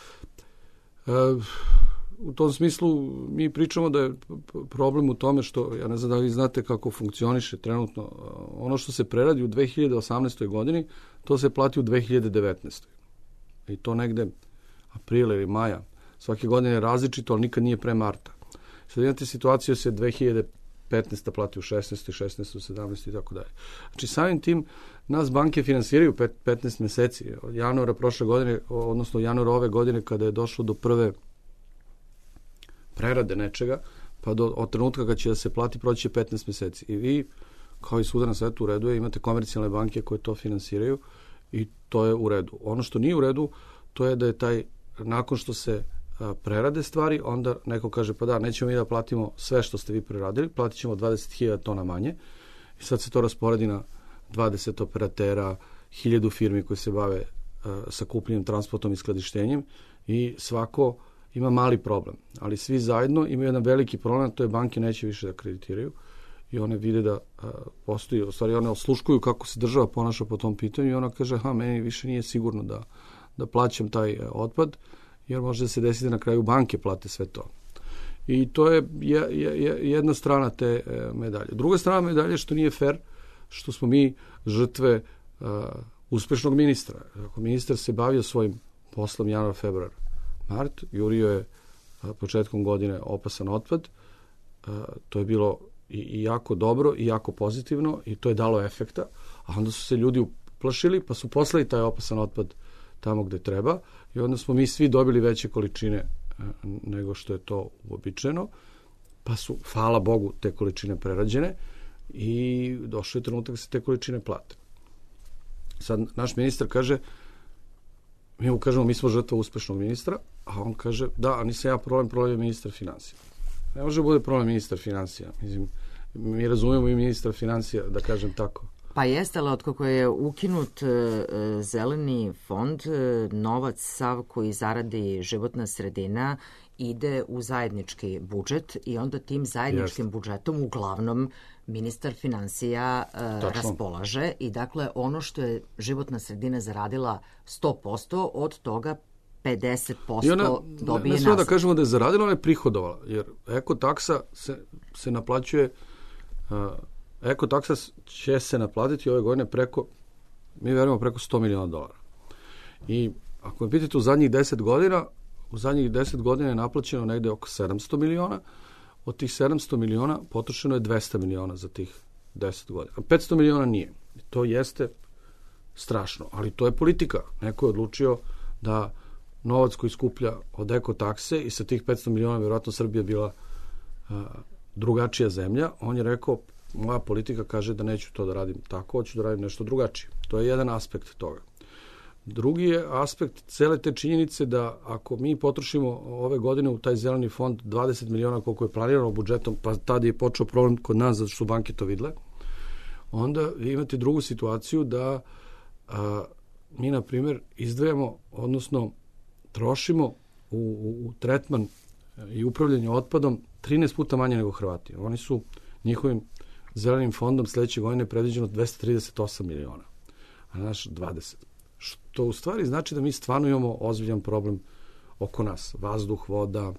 E, u tom smislu mi pričamo da je problem u tome što, ja ne znam da vi znate kako funkcioniše trenutno, ono što se preradi u dve hiljade osamnaestoj godini, to se plati u dve hiljade devetnaestoj. I to negde aprila ili maja. Svake godine je različito, ali nikad nije pre marta. Sad imate situaciju da se dve hiljade petnaesta plati u šesnaestoj, šesnaestoj, sedamnaestoj i tako dalje. Znači samim tim nas banke finansiraju petnaest meseci. Od januara prošle godine, odnosno januara ove godine kada je došlo do prve prerade nečega, pa do, od trenutka kad će da se plati proći će petnaest meseci. I vi, kao i svuda na svetu u redu, imate komercijalne banke koje to finansiraju i to je u redu. Ono što nije u redu, to je da je taj, nakon što se a, prerade stvari, onda neko kaže, pa da, nećemo mi da platimo sve što ste vi preradili, platit ćemo dvadeset hiljada tona manje i sad se to rasporedi na dvadeset operatera, hiljadu firmi koji se bave a, sakupljenjem, transportom i skladištenjem i svako ima mali problem, ali svi zajedno imaju jedan veliki problem, to je banke neće više da kreditiraju i one vide da a, postoji, u stvari one osluškuju kako se država ponaša po tom pitanju i ona kaže, ha, meni više nije sigurno da, da plaćam taj a, otpad, jer može da se desiti da na kraju banke plate sve to. I to je, je, je jedna strana te e, medalje. Druga strana medalje što nije fair, što smo mi žrtve a, uspešnog ministra. Ako ministar se bavio svojim poslom januar, februar, mart, jurio je a, početkom godine opasan otpad, a, to je bilo i, i jako dobro i jako pozitivno i to je dalo efekta, a onda su se ljudi uplašili pa su poslali taj opasan otpad tamo gde treba i onda smo mi svi dobili veće količine a, nego što je to uobičajeno, pa su, hvala Bogu, te količine prerađene i došao je trenutak da se te količine plate. Sad naš ministar kaže, mi mu kažemo, mi smo žrtva uspešnog ministra, a on kaže, da, a nisam ja problem, problem je ministar financija. Ne može bude problem ministar financija. Mislim, mi razumijemo i ministar financija, da kažem tako. Pa jeste, ali otkako je ukinut e, zeleni fond, e, novac sav koji zaradi životna sredina ide u zajednički budžet i onda tim zajedničkim jeste. budžetom uglavnom ministar financija e, raspolaže i dakle ono što je životna sredina zaradila sto posto, od toga pedeset posto ona, dobije nazad. Ne, ne da kažemo da je zaradila, ona je prihodovala, jer ekotaksa se, se naplaćuje, uh, ekotaksa će se naplatiti ove godine preko, mi verujemo preko sto miliona dolara. I ako me pitate u zadnjih deset godina, u zadnjih deset godina je naplaćeno negde oko sedamsto miliona, od tih sedamsto miliona potrošeno je dvesta miliona za tih deset godina. A petsto miliona nije. To jeste strašno, ali to je politika. Neko je odlučio da novac koji skuplja od ekotakse i sa tih petsto miliona vjerojatno Srbija bila a, drugačija zemlja, on je rekao, moja politika kaže da neću to da radim tako, hoću da radim nešto drugačije. To je jedan aspekt toga. Drugi je aspekt cele te činjenice da ako mi potrošimo ove godine u taj zeleni fond dvadeset miliona koliko je planirano budžetom, pa tada je počeo problem kod nas zato što banke to vidle, onda imate drugu situaciju da a, mi, na primjer, izdvajamo, odnosno trošimo u, u, u tretman i upravljanje otpadom trinaest puta manje nego Hrvati. Oni su njihovim zelenim fondom sledeće godine predviđeno dvesta trideset osam miliona, a naš dvadeset. Što u stvari znači da mi stvarno imamo ozbiljan problem oko nas. Vazduh, voda,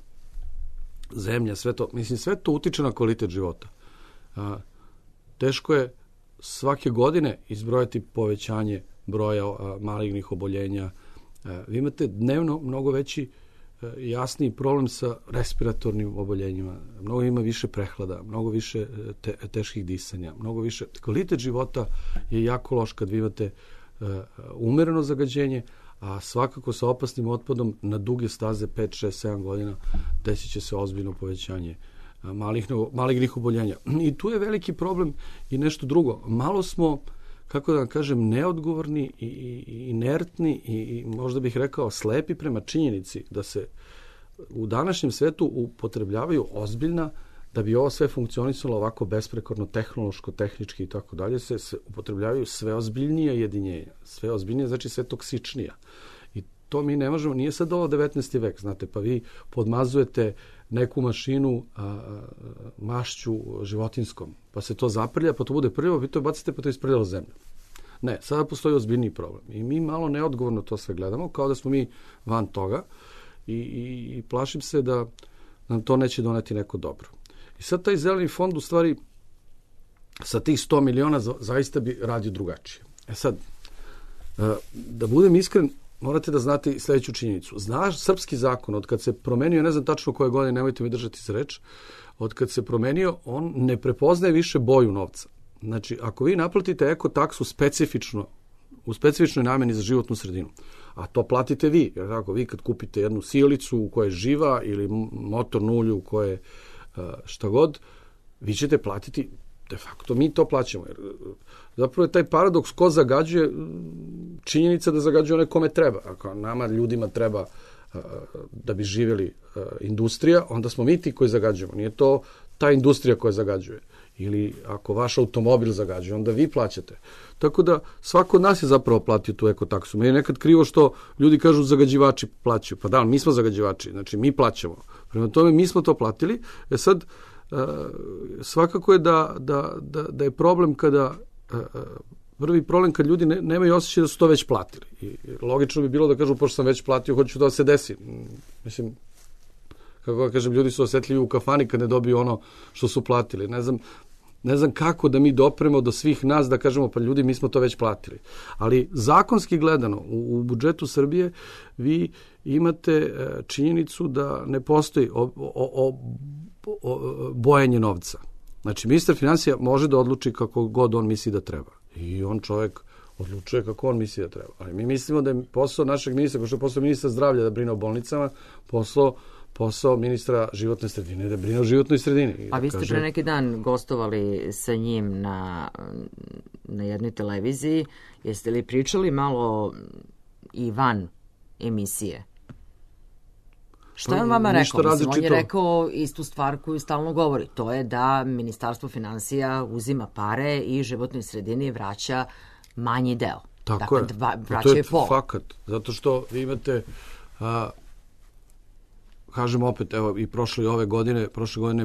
zemlja, sve to. Mislim, sve to utiče na kvalitet života. A, teško je svake godine izbrojati povećanje broja a, malignih oboljenja. A, vi imate dnevno mnogo veći a, jasniji problem sa respiratornim oboljenjima. Mnogo ima više prehlada, mnogo više te, teških disanja, mnogo više. Kvalitet života je jako loš kad vi imate umereno zagađenje, a svakako sa opasnim otpadom na duge staze pet, šest, sedam godina desit će se ozbiljno povećanje malignih, malignih oboljenja. I tu je veliki problem i nešto drugo. Malo smo kako da vam kažem, neodgovorni i, i inertni i, i možda bih rekao slepi prema činjenici da se u današnjem svetu upotrebljavaju ozbiljna, da bi ovo sve funkcionisalo ovako besprekorno, tehnološko, tehnički i tako dalje, se, se upotrebljavaju sve ozbiljnija jedinjenja. Sve ozbiljnije znači sve toksičnija. I to mi ne možemo, nije sad ovo devetnaesti vek, znate, pa vi podmazujete neku mašinu a, a, mašću životinskom, pa se to zaprlja, pa to bude prljavo, vi to bacite, pa to isprljalo zemlju. Ne, sada postoji ozbiljniji problem. I mi malo neodgovorno to sve gledamo, kao da smo mi van toga i, i, i plašim se da nam to neće doneti neko dobro. I sad taj zeleni fond u stvari sa tih sto miliona za, zaista bi radio drugačije. E sad, da budem iskren, morate da znate sledeću činjenicu. Znaš, srpski zakon, od kad se promenio, ne znam tačno koje godine, nemojte mi držati za reč, od kad se promenio, on ne prepoznaje više boju novca. Znači, ako vi naplatite ekotaksu specifično, u specifičnoj nameni za životnu sredinu, a to platite vi, jer tako, vi kad kupite jednu sijalicu u kojoj je živa ili motornu ulju u kojoj je šta god, vi ćete platiti, de facto mi to plaćamo. Jer zapravo je taj paradoks, ko zagađuje, činjenica da zagađuje one kome treba. Ako nama ljudima treba da bi živjeli industrija, onda smo mi ti koji zagađujemo. Nije to ta industrija koja zagađuje. Ili ako vaš automobil zagađuje, onda vi plaćate. Tako da svako od nas je zapravo platio tu ekotaksu. Meni je nekad krivo što ljudi kažu zagađivači plaćaju. Pa da, mi smo zagađivači, znači mi plaćamo. Prema tome mi smo to platili. E sad, svakako je da, da, da, da je problem kada, prvi problem kad ljudi ne, nemaju osjećaj da su to već platili. I logično bi bilo da kažu, pošto sam već platio, hoću da se desi. Mislim, kako da kažem, ljudi su osjetljivi u kafani kad ne dobiju ono što su platili. Ne znam, ne znam kako da mi dopremo do svih nas da kažemo, pa ljudi, mi smo to već platili. Ali zakonski gledano, u, u budžetu Srbije vi imate činjenicu da ne postoji o, o, o, o, bojenje novca. Znači, ministar finansija može da odluči kako god on misli da treba. I on čovjek odlučuje kako on misli da treba. Ali mi mislimo da je posao našeg ministra, kao što je posao ministra zdravlja da brine o bolnicama, posao posao ministra životne sredine, da brine o životnoj sredini. A vi ste pre neki dan gostovali sa njim na, na jednoj televiziji. Jeste li pričali malo i van emisije? Što je on vama rekao? Mislim, on je rekao istu stvar koju stalno govori. To je da Ministarstvo finansija uzima pare i životnoj sredini vraća manji deo. Tako dakle, je. Dva, vraća je pol. To je fakat. Zato što vi imate... A, kažem opet, evo i prošle i ove godine, prošle godine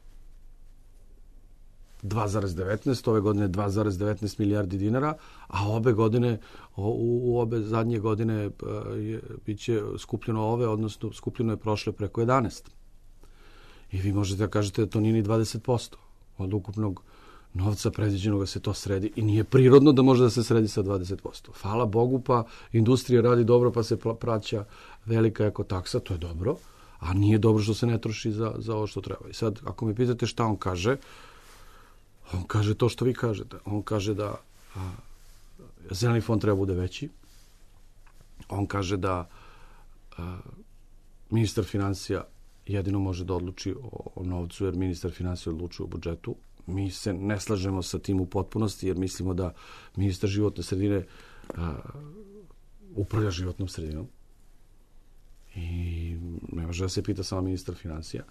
dva zarez devetnaest, ove godine dva zarez devetnaest milijardi dinara, a obe godine, u, u obe zadnje godine je, bit će skupljeno ove, odnosno skupljeno je prošle preko jedanaest. I vi možete da kažete da to nije ni dvadeset posto od ukupnog novca predviđenog da se to sredi i nije prirodno da može da se sredi sa dvadeset posto. Hvala Bogu, pa industrija radi dobro, pa se praća velika ekotaksa, to je dobro, a nije dobro što se ne troši za, za ovo što treba. I sad, ako me pitate šta on kaže, on kaže to što vi kažete. On kaže da a, zeleni fond treba bude veći. On kaže da a, ministar finansija jedino može da odluči o, o novcu, jer ministar finansija odlučuje o budžetu. Mi se ne slažemo sa tim u potpunosti, jer mislimo da ministar životne sredine a, upravlja životnom sredinom. I ne može da se pita samo ministar finansija.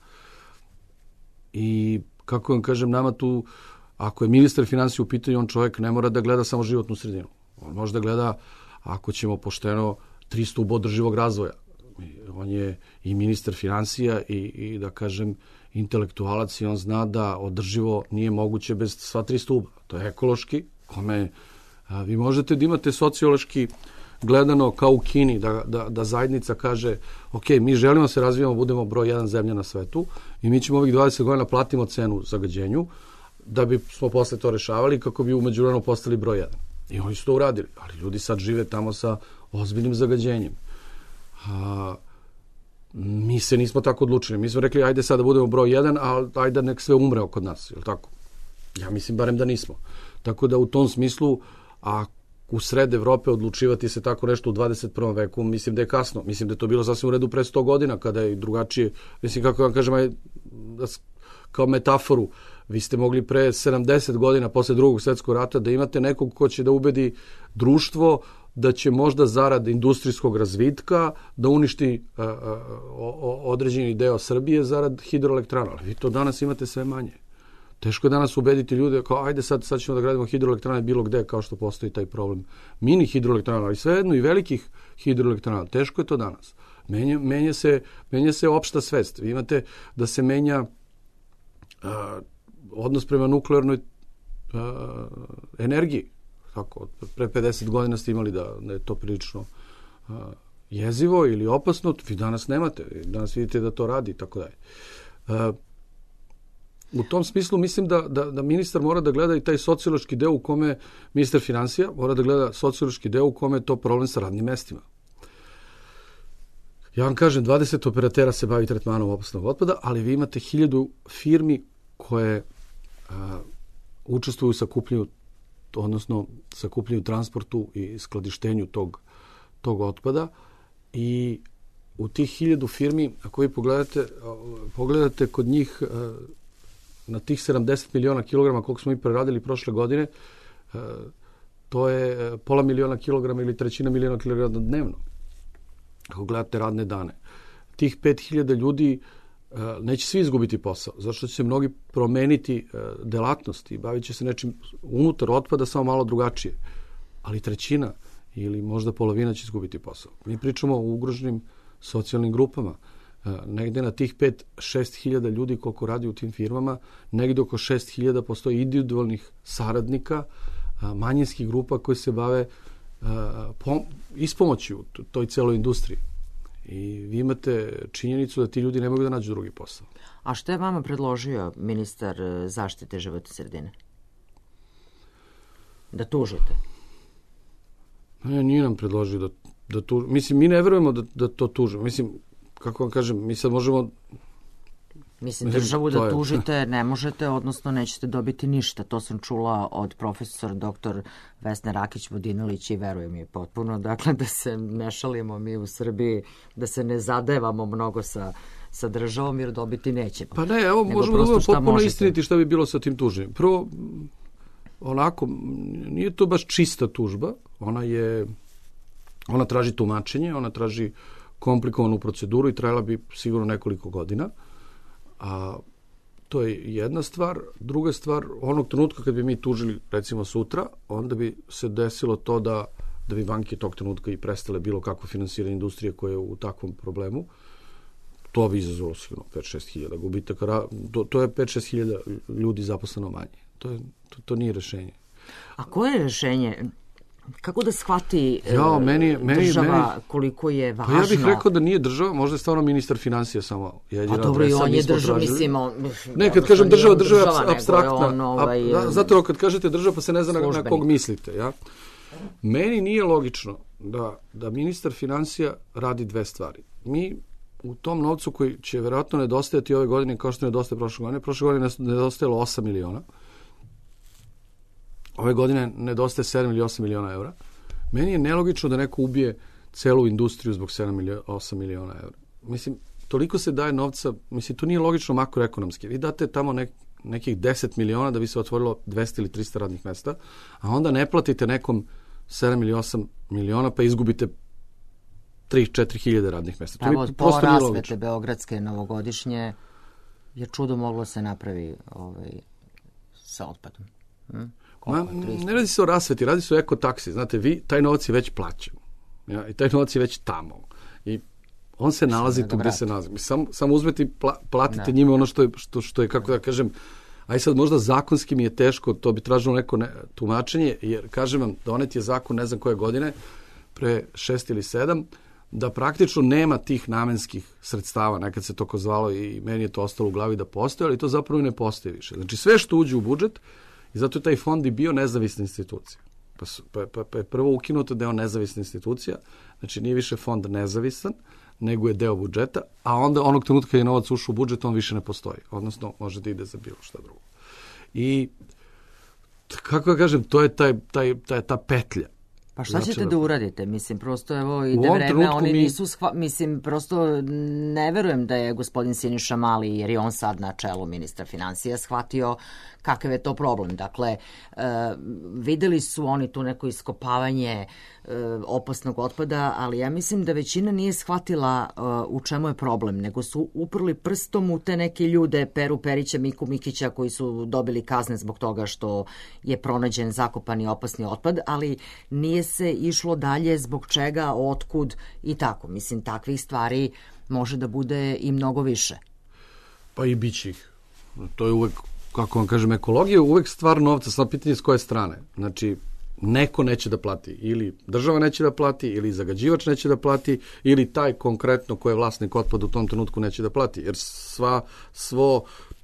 I kako vam kažem, nama tu, ako je ministar finansija u pitanju, on čovjek ne mora da gleda samo životnu sredinu. On može da gleda, ako ćemo pošteno, tri stuba održivog razvoja. On je i ministar finansija i, i da kažem, intelektualac i on zna da održivo nije moguće bez sva tri stuba. To je ekološki, kome a, vi možete da imate sociološki gledano kao u Kini, da, da, da zajednica kaže, ok, mi želimo se razvijamo, budemo broj jedan zemlja na svetu i mi ćemo ovih dvadeset godina platimo cenu zagađenju, da bi smo posle to rešavali kako bi u međuvremenu postali broj jedan. I oni su to uradili, ali ljudi sad žive tamo sa ozbiljnim zagađenjem. A, mi se nismo tako odlučili. Mi smo rekli, ajde sad da budemo broj jedan, a ajde nek sve umre oko nas, je li tako? Ja mislim barem da nismo. Tako da u tom smislu, a u sred Evrope odlučivati se tako nešto u dvadeset prvom veku, mislim da je kasno. Mislim da je to bilo sasvim u redu pre sto godina, kada je drugačije, mislim kako vam kažem, aj, kao metaforu, Vi ste mogli pre sedamdeset godina posle drugog svjetskog rata da imate nekog ko će da ubedi društvo da će možda zarad industrijskog razvitka da uništi a, a, o, određeni deo Srbije zarad hidroelektrana. Ali vi to danas imate sve manje. Teško je danas ubediti ljude kao ajde sad, sad ćemo da gradimo hidroelektrane bilo gde, kao što postoji taj problem mini hidroelektrana, ali svejedno i velikih hidroelektrana. Teško je to danas. Menja, menja, se, menja se opšta svest. Vi imate da se menja a, odnos prema nuklearnoj a, energiji. Tako, pre pedeset godina ste imali da, da je to prilično a, jezivo ili opasno. Vi danas nemate. Danas vidite da to radi i tako dalje. A, U tom smislu mislim da, da, da ministar mora da gleda i taj sociološki deo u kome, ministar finansija mora da gleda sociološki deo u kome je to problem sa radnim mestima. Ja vam kažem, dvadeset operatera se bavi tretmanom opasnog otpada, ali vi imate hiljadu firmi koje a, učestvuju u sakupljanju, odnosno sakupljanju, transportu i skladištenju tog, tog otpada i u tih hiljadu firmi, ako vi pogledate, pogledate kod njih a, na tih sedamdeset miliona kilograma koliko smo mi preradili prošle godine, to je pola miliona kilograma ili trećina miliona kilograma dnevno. Ako gledate radne dane. Tih pet hiljada ljudi neće svi izgubiti posao, zato što će se mnogi promeniti delatnosti, bavit će se nečim unutar otpada, samo malo drugačije. Ali trećina ili možda polovina će izgubiti posao. Mi pričamo o ugroženim socijalnim grupama. Negde na tih pet do šest hiljada ljudi koliko radi u tim firmama, negde oko šest hiljada postoji individualnih saradnika, manjinskih grupa koji se bave ispomoći u toj celoj industriji. I vi imate činjenicu da ti ljudi ne mogu da nađu drugi posao. A što je vama predložio ministar zaštite životne sredine? Da tužite? Ne, nije nam predložio da, da tužimo. Mislim, mi ne verujemo da, da to tužimo. Mislim, kako vam kažem, mi sad možemo... Mislim, državu da tužite ne možete, odnosno nećete dobiti ništa. To sam čula od profesor doktor Vesne Rakić-Vodinilić i verujem je potpuno. Dakle, da se ne šalimo mi u Srbiji, da se ne zadevamo mnogo sa, sa državom, jer dobiti nećemo. Pa ne, evo, možemo da budemo potpuno možete. istiniti šta bi bilo sa tim tuženjem. Prvo, onako, nije to baš čista tužba. Ona je... Ona traži tumačenje, ona traži komplikovanu proceduru i trajala bi sigurno nekoliko godina. A to je jedna stvar. Druga stvar, onog trenutka kad bi mi tužili, recimo sutra, onda bi se desilo to da, da bi banke tog trenutka i prestale bilo kakvo finansiranje industrije koje je u takvom problemu. To bi izazvalo sigurno pet do šest hiljada gubitaka. To, to je pet do šest hiljada ljudi zaposleno manje. To, je, to, to nije rešenje. A koje je rešenje? Kako da shvati ja, meni, meni, država meni, koliko je važno? Pa ja bih rekao da nije država, možda je stvarno ministar finansija samo jedina adresa. A dobro, i on je država, mislim... Ne, kad kažem država, država je apstraktna. On, ovaj, a, zato kad kažete država, pa se ne zna na, na kog mislite. Ja? Meni nije logično da, da ministar finansija radi dve stvari. Mi u tom novcu koji će verovatno nedostajati ove godine, kao što nedostaje prošle godine, prošle godine nedostajalo osam miliona. Ove godine nedostaje sedam ili osam miliona evra. Meni je nelogično da neko ubije celu industriju zbog sedam ili osam miliona evra. Mislim, toliko se daje novca, mislim, to nije logično makroekonomski. Vi date tamo nek, nekih deset miliona da bi se otvorilo dvesta ili trista radnih mesta, a onda ne platite nekom sedam ili osam miliona pa izgubite tri do četiri hiljade radnih mesta. Evo, od pola rasvete beogradske novogodišnje je čudo moglo se napravi ovaj, sa otpadom. Hm? Ma, ne radi se o rasveti, radi se o ekotaksi. Znate, vi, taj novac je već plaćen. Ja? I taj novac je već tamo. I on se nalazi tu gde se nalazi. Samo sam uzmete i pla, platite ne. njime ono što je, što, što je, kako da kažem, aj sad možda zakonski mi je teško, to bi tražilo neko ne, tumačenje, jer, kažem vam, donet je zakon ne znam koje godine, pre šest ili sedam, da praktično nema tih namenskih sredstava, nekad se to ko zvalo i meni je to ostalo u glavi da postoje, ali to zapravo ne postoji više. Znači, sve što uđe u budžet, i zato je taj fond i bio nezavisna institucija. Pa, pa, pa, pa je prvo ukinuto da je on nezavisna institucija, znači nije više fond nezavisan, nego je deo budžeta, a onda onog trenutka je novac ušao u budžet, on više ne postoji. Odnosno, može da ide za bilo šta drugo. I, kako da kažem, to je taj, taj, taj, ta petlja. Pa šta ćete da uradite? Mislim, prosto evo ide ovom vreme, trenutku oni mi- nisu, shva... mislim, prosto ne verujem da je gospodin Siniša Mali, jer je on sad na čelu ministra financija, shvatio kakav je to problem. Dakle, e, videli su oni tu neko iskopavanje e, opasnog otpada, ali ja mislim da većina nije shvatila e, u čemu je problem, nego su uprli prstom u te neke ljude, Peru Perića, Miku Mikića, koji su dobili kazne zbog toga što je pronađen zakopani opasni otpad, ali nije se išlo dalje zbog čega, otkud i tako. Mislim, takvih stvari može da bude i mnogo više. Pa i bit će ih. To je uvek, kako vam kažem, ekologija je uvek stvar novca, samo pitanje s koje strane. Znači, neko neće da plati. Ili država neće da plati, ili zagađivač neće da plati, ili taj konkretno ko je vlasnik otpada u tom trenutku neće da plati. Jer sva, svo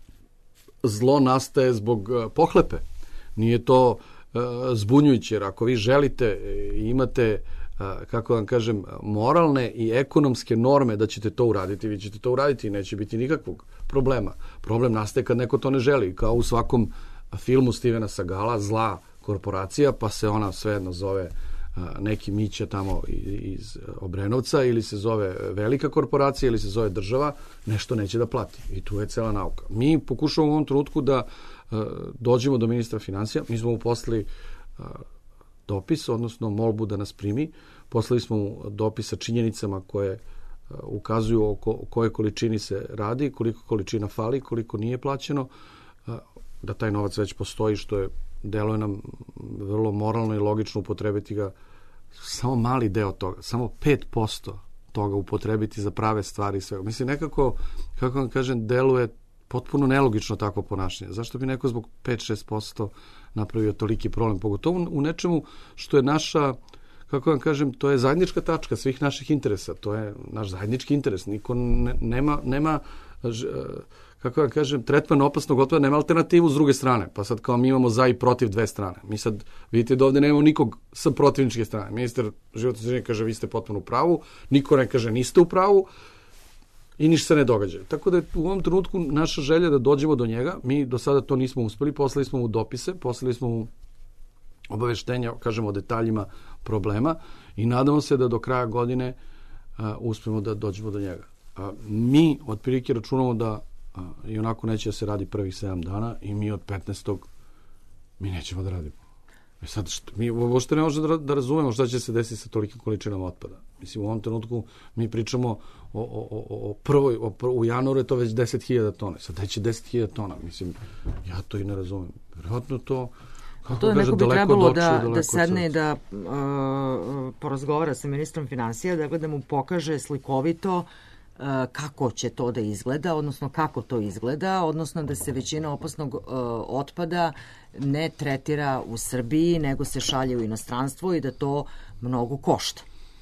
zlo nastaje zbog uh, pohlepe. Nije to uh, zbunjujuće, jer ako vi želite i imate kako vam kažem, moralne i ekonomske norme da ćete to uraditi, vi ćete to uraditi i neće biti nikakvog problema. Problem nastaje kad neko to ne želi, kao u svakom filmu Stevena Sagala, zla korporacija, pa se ona svejedno zove neki Mića tamo iz Obrenovca, ili se zove velika korporacija, ili se zove država, nešto neće da plati. I tu je cela nauka. Mi pokušamo u ovom trenutku da dođemo do ministra financija, mi smo mu poslali dopis, odnosno molbu da nas primi. Poslali smo mu dopis sa činjenicama koje uh, ukazuju o, ko, o kojoj količini se radi, koliko količina fali, koliko nije plaćeno, uh, da taj novac već postoji, što je, deluje nam vrlo moralno i logično upotrebiti ga, samo mali deo toga, samo pet posto toga upotrebiti za prave stvari i sve. Mislim, nekako, kako vam kažem, deluje potpuno nelogično takvo ponašanje. Zašto bi neko zbog pet do šest posto napravio toliki problem? Pogotovo u nečemu što je naša, kako vam kažem, to je zajednička tačka svih naših interesa. To je naš zajednički interes. Niko ne, nema, nema, kako vam kažem, tretman opasnog otpada nema alternativu s druge strane. Pa sad kao mi imamo za i protiv dve strane. Mi sad vidite da ovde nemamo nikog sa protivničke strane. Ministar životne sredine kaže vi ste potpuno u pravu, niko ne kaže niste u pravu, i ništa se ne događa. Tako da je u ovom trenutku naša želja da dođemo do njega. Mi do sada to nismo uspeli, poslali smo mu dopise, poslali smo mu obaveštenja, kažemo, o detaljima problema i nadamo se da do kraja godine a, uspemo da dođemo do njega. A, mi otprilike računamo da a, i onako neće da se radi prvih sedam dana i mi od petnaestog mi nećemo da radimo. E sad, što, mi uopšte ne možemo da, da razumemo šta će se desiti sa tolikim količinama otpada. Mislim, u ovom trenutku mi pričamo o, o, o, o prvoj, o prvo, u januaru je to već deset hiljada tona. Sad da će deset hiljada tona. Mislim, ja to i ne razumem. Vjerojatno to, kako to je kaže, neko bi daleko trebalo od očiju, da, daleko da od sedne i srca. da uh, porazgovara sa ministrom financija, dakle da mu pokaže slikovito uh, kako će to da izgleda, odnosno kako to izgleda, odnosno da se većina opasnog uh, otpada ne tretira u Srbiji, nego se šalje u inostranstvo i da to mnogo košta.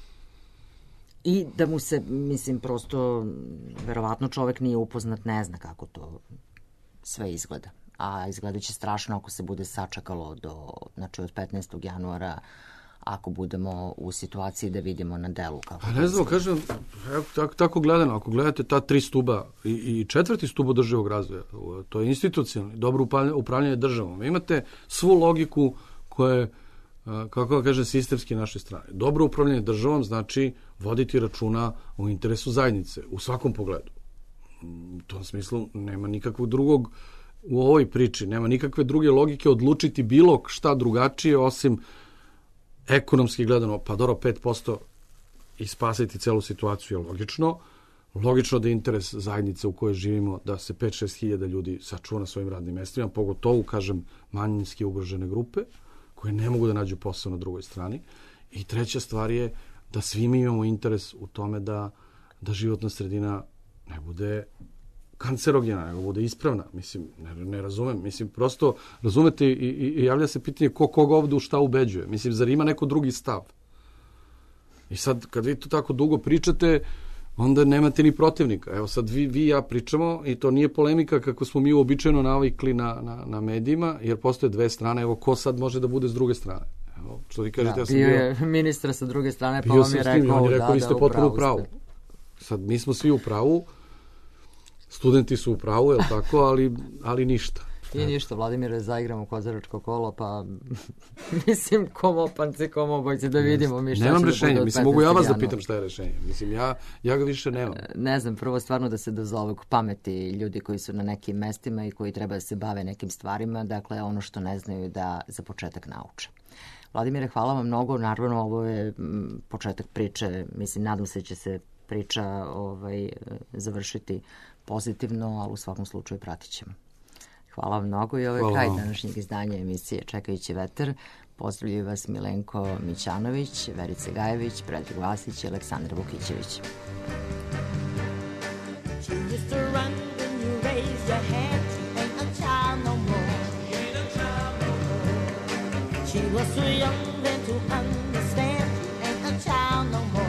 I da mu se, mislim, prosto, verovatno čovek nije upoznat, ne zna kako to sve izgleda. A izgledat će strašno ako se bude sačekalo do, znači od petnaestog januara, ako budemo u situaciji da vidimo na delu kako. A ne znam, kažem, tako, tako gledano, ako gledate ta tri stuba i, i četvrti stub održivog razvoja, to je institucionalni, dobro upravljanje, upravljanje državom. Imate svu logiku koja je, kako da kažem, sistemski naše strane. Dobro upravljanje državom znači voditi računa o interesu zajednice u svakom pogledu. U tom smislu nema nikakvog drugog u ovoj priči, nema nikakve druge logike odlučiti bilo šta drugačije osim ekonomski gledano, pa dobro pet posto i spasiti celu situaciju je logično. Logično da je interes zajednice u kojoj živimo da se pet do šest hiljada ljudi sačuva na svojim radnim mestima, pogotovo, kažem, manjinski ugrožene grupe koje ne mogu da nađu posao na drugoj strani. I treća stvar je da svi mi imamo interes u tome da, da životna sredina ne bude kancerogena, nego bude ispravna. Mislim, ne, ne razumem. Mislim, prosto, razumete, i, i, i javlja se pitanje ko koga ovde u šta ubeđuje. Mislim, zar ima neko drugi stav? I sad, kad vi to tako dugo pričate, onda nemate ni protivnika. Evo sad vi, vi i ja pričamo i to nije polemika kako smo mi uobičajeno navikli na, na, na medijima, jer postoje dve strane. Evo, ko sad može da bude s druge strane? Evo, što vi kažete, da, ja sam bio... bio... je ministra sa druge strane, pa bio on je sam rekao, on je rekao, da, vi ste da, potpuno u upravu pravu. Sad, mi smo svi u pravu, studenti su u pravu, je li tako, ali, ali ništa. I ništa, Vladimire, zaigramo kozaračko kolo, pa mislim, komopanci, komobojci, da vidimo mi šta nemam će da rešenje, bude od mislim, mogu ja vas da petnaestog pitam šta je rešenje. Mislim, ja, ja ga više nemam. Ne znam, prvo stvarno da se dozovu k pameti ljudi koji su na nekim mestima i koji treba da se bave nekim stvarima, dakle ono što ne znaju da za početak nauče. Vladimire, hvala vam mnogo, naravno ovo je m, početak priče, mislim, nadam se da će se priča ovaj, završiti pozitivno, ali u svakom slučaju pratit ćemo. Hvala vam mnogo i ovo je Hvala kraj vam. današnjeg izdanja emisije Čekajući vetar. Pozdravljaju vas Milenko Mićanović, Verica Gajević, Predrag Vasić i Aleksandar Vukićević. She used to run when you raise your hand. She ain't a child no more. She was too young then to understand. She ain't a child no more.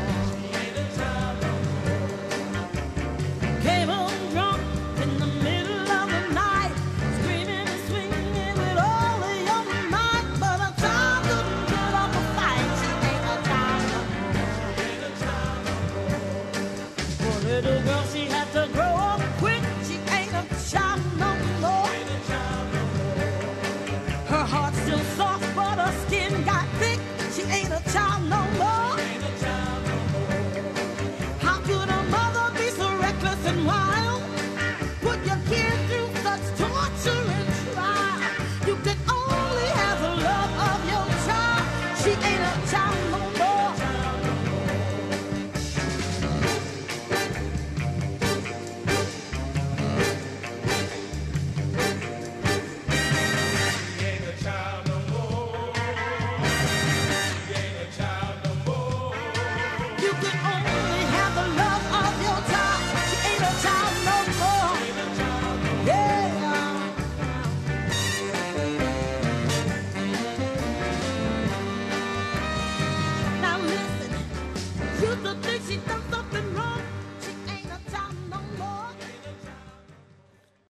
Came home drunk in the middle of the night, screaming and swinging with all of your might. But a child couldn't put up a fight. She ain't a child no more. Poor little girl, she had to grow up quick. She ain't a child no more. Her heart's still soft, but her skin got thick. She ain't a child no more. How could a mother be so reckless and wild? Put your kid through such torture and trial. You could only have the love of your child. She ain't a child no more. You could only have the love of your child. She ain't a child no more. Yeah. Now listen, you used to think she done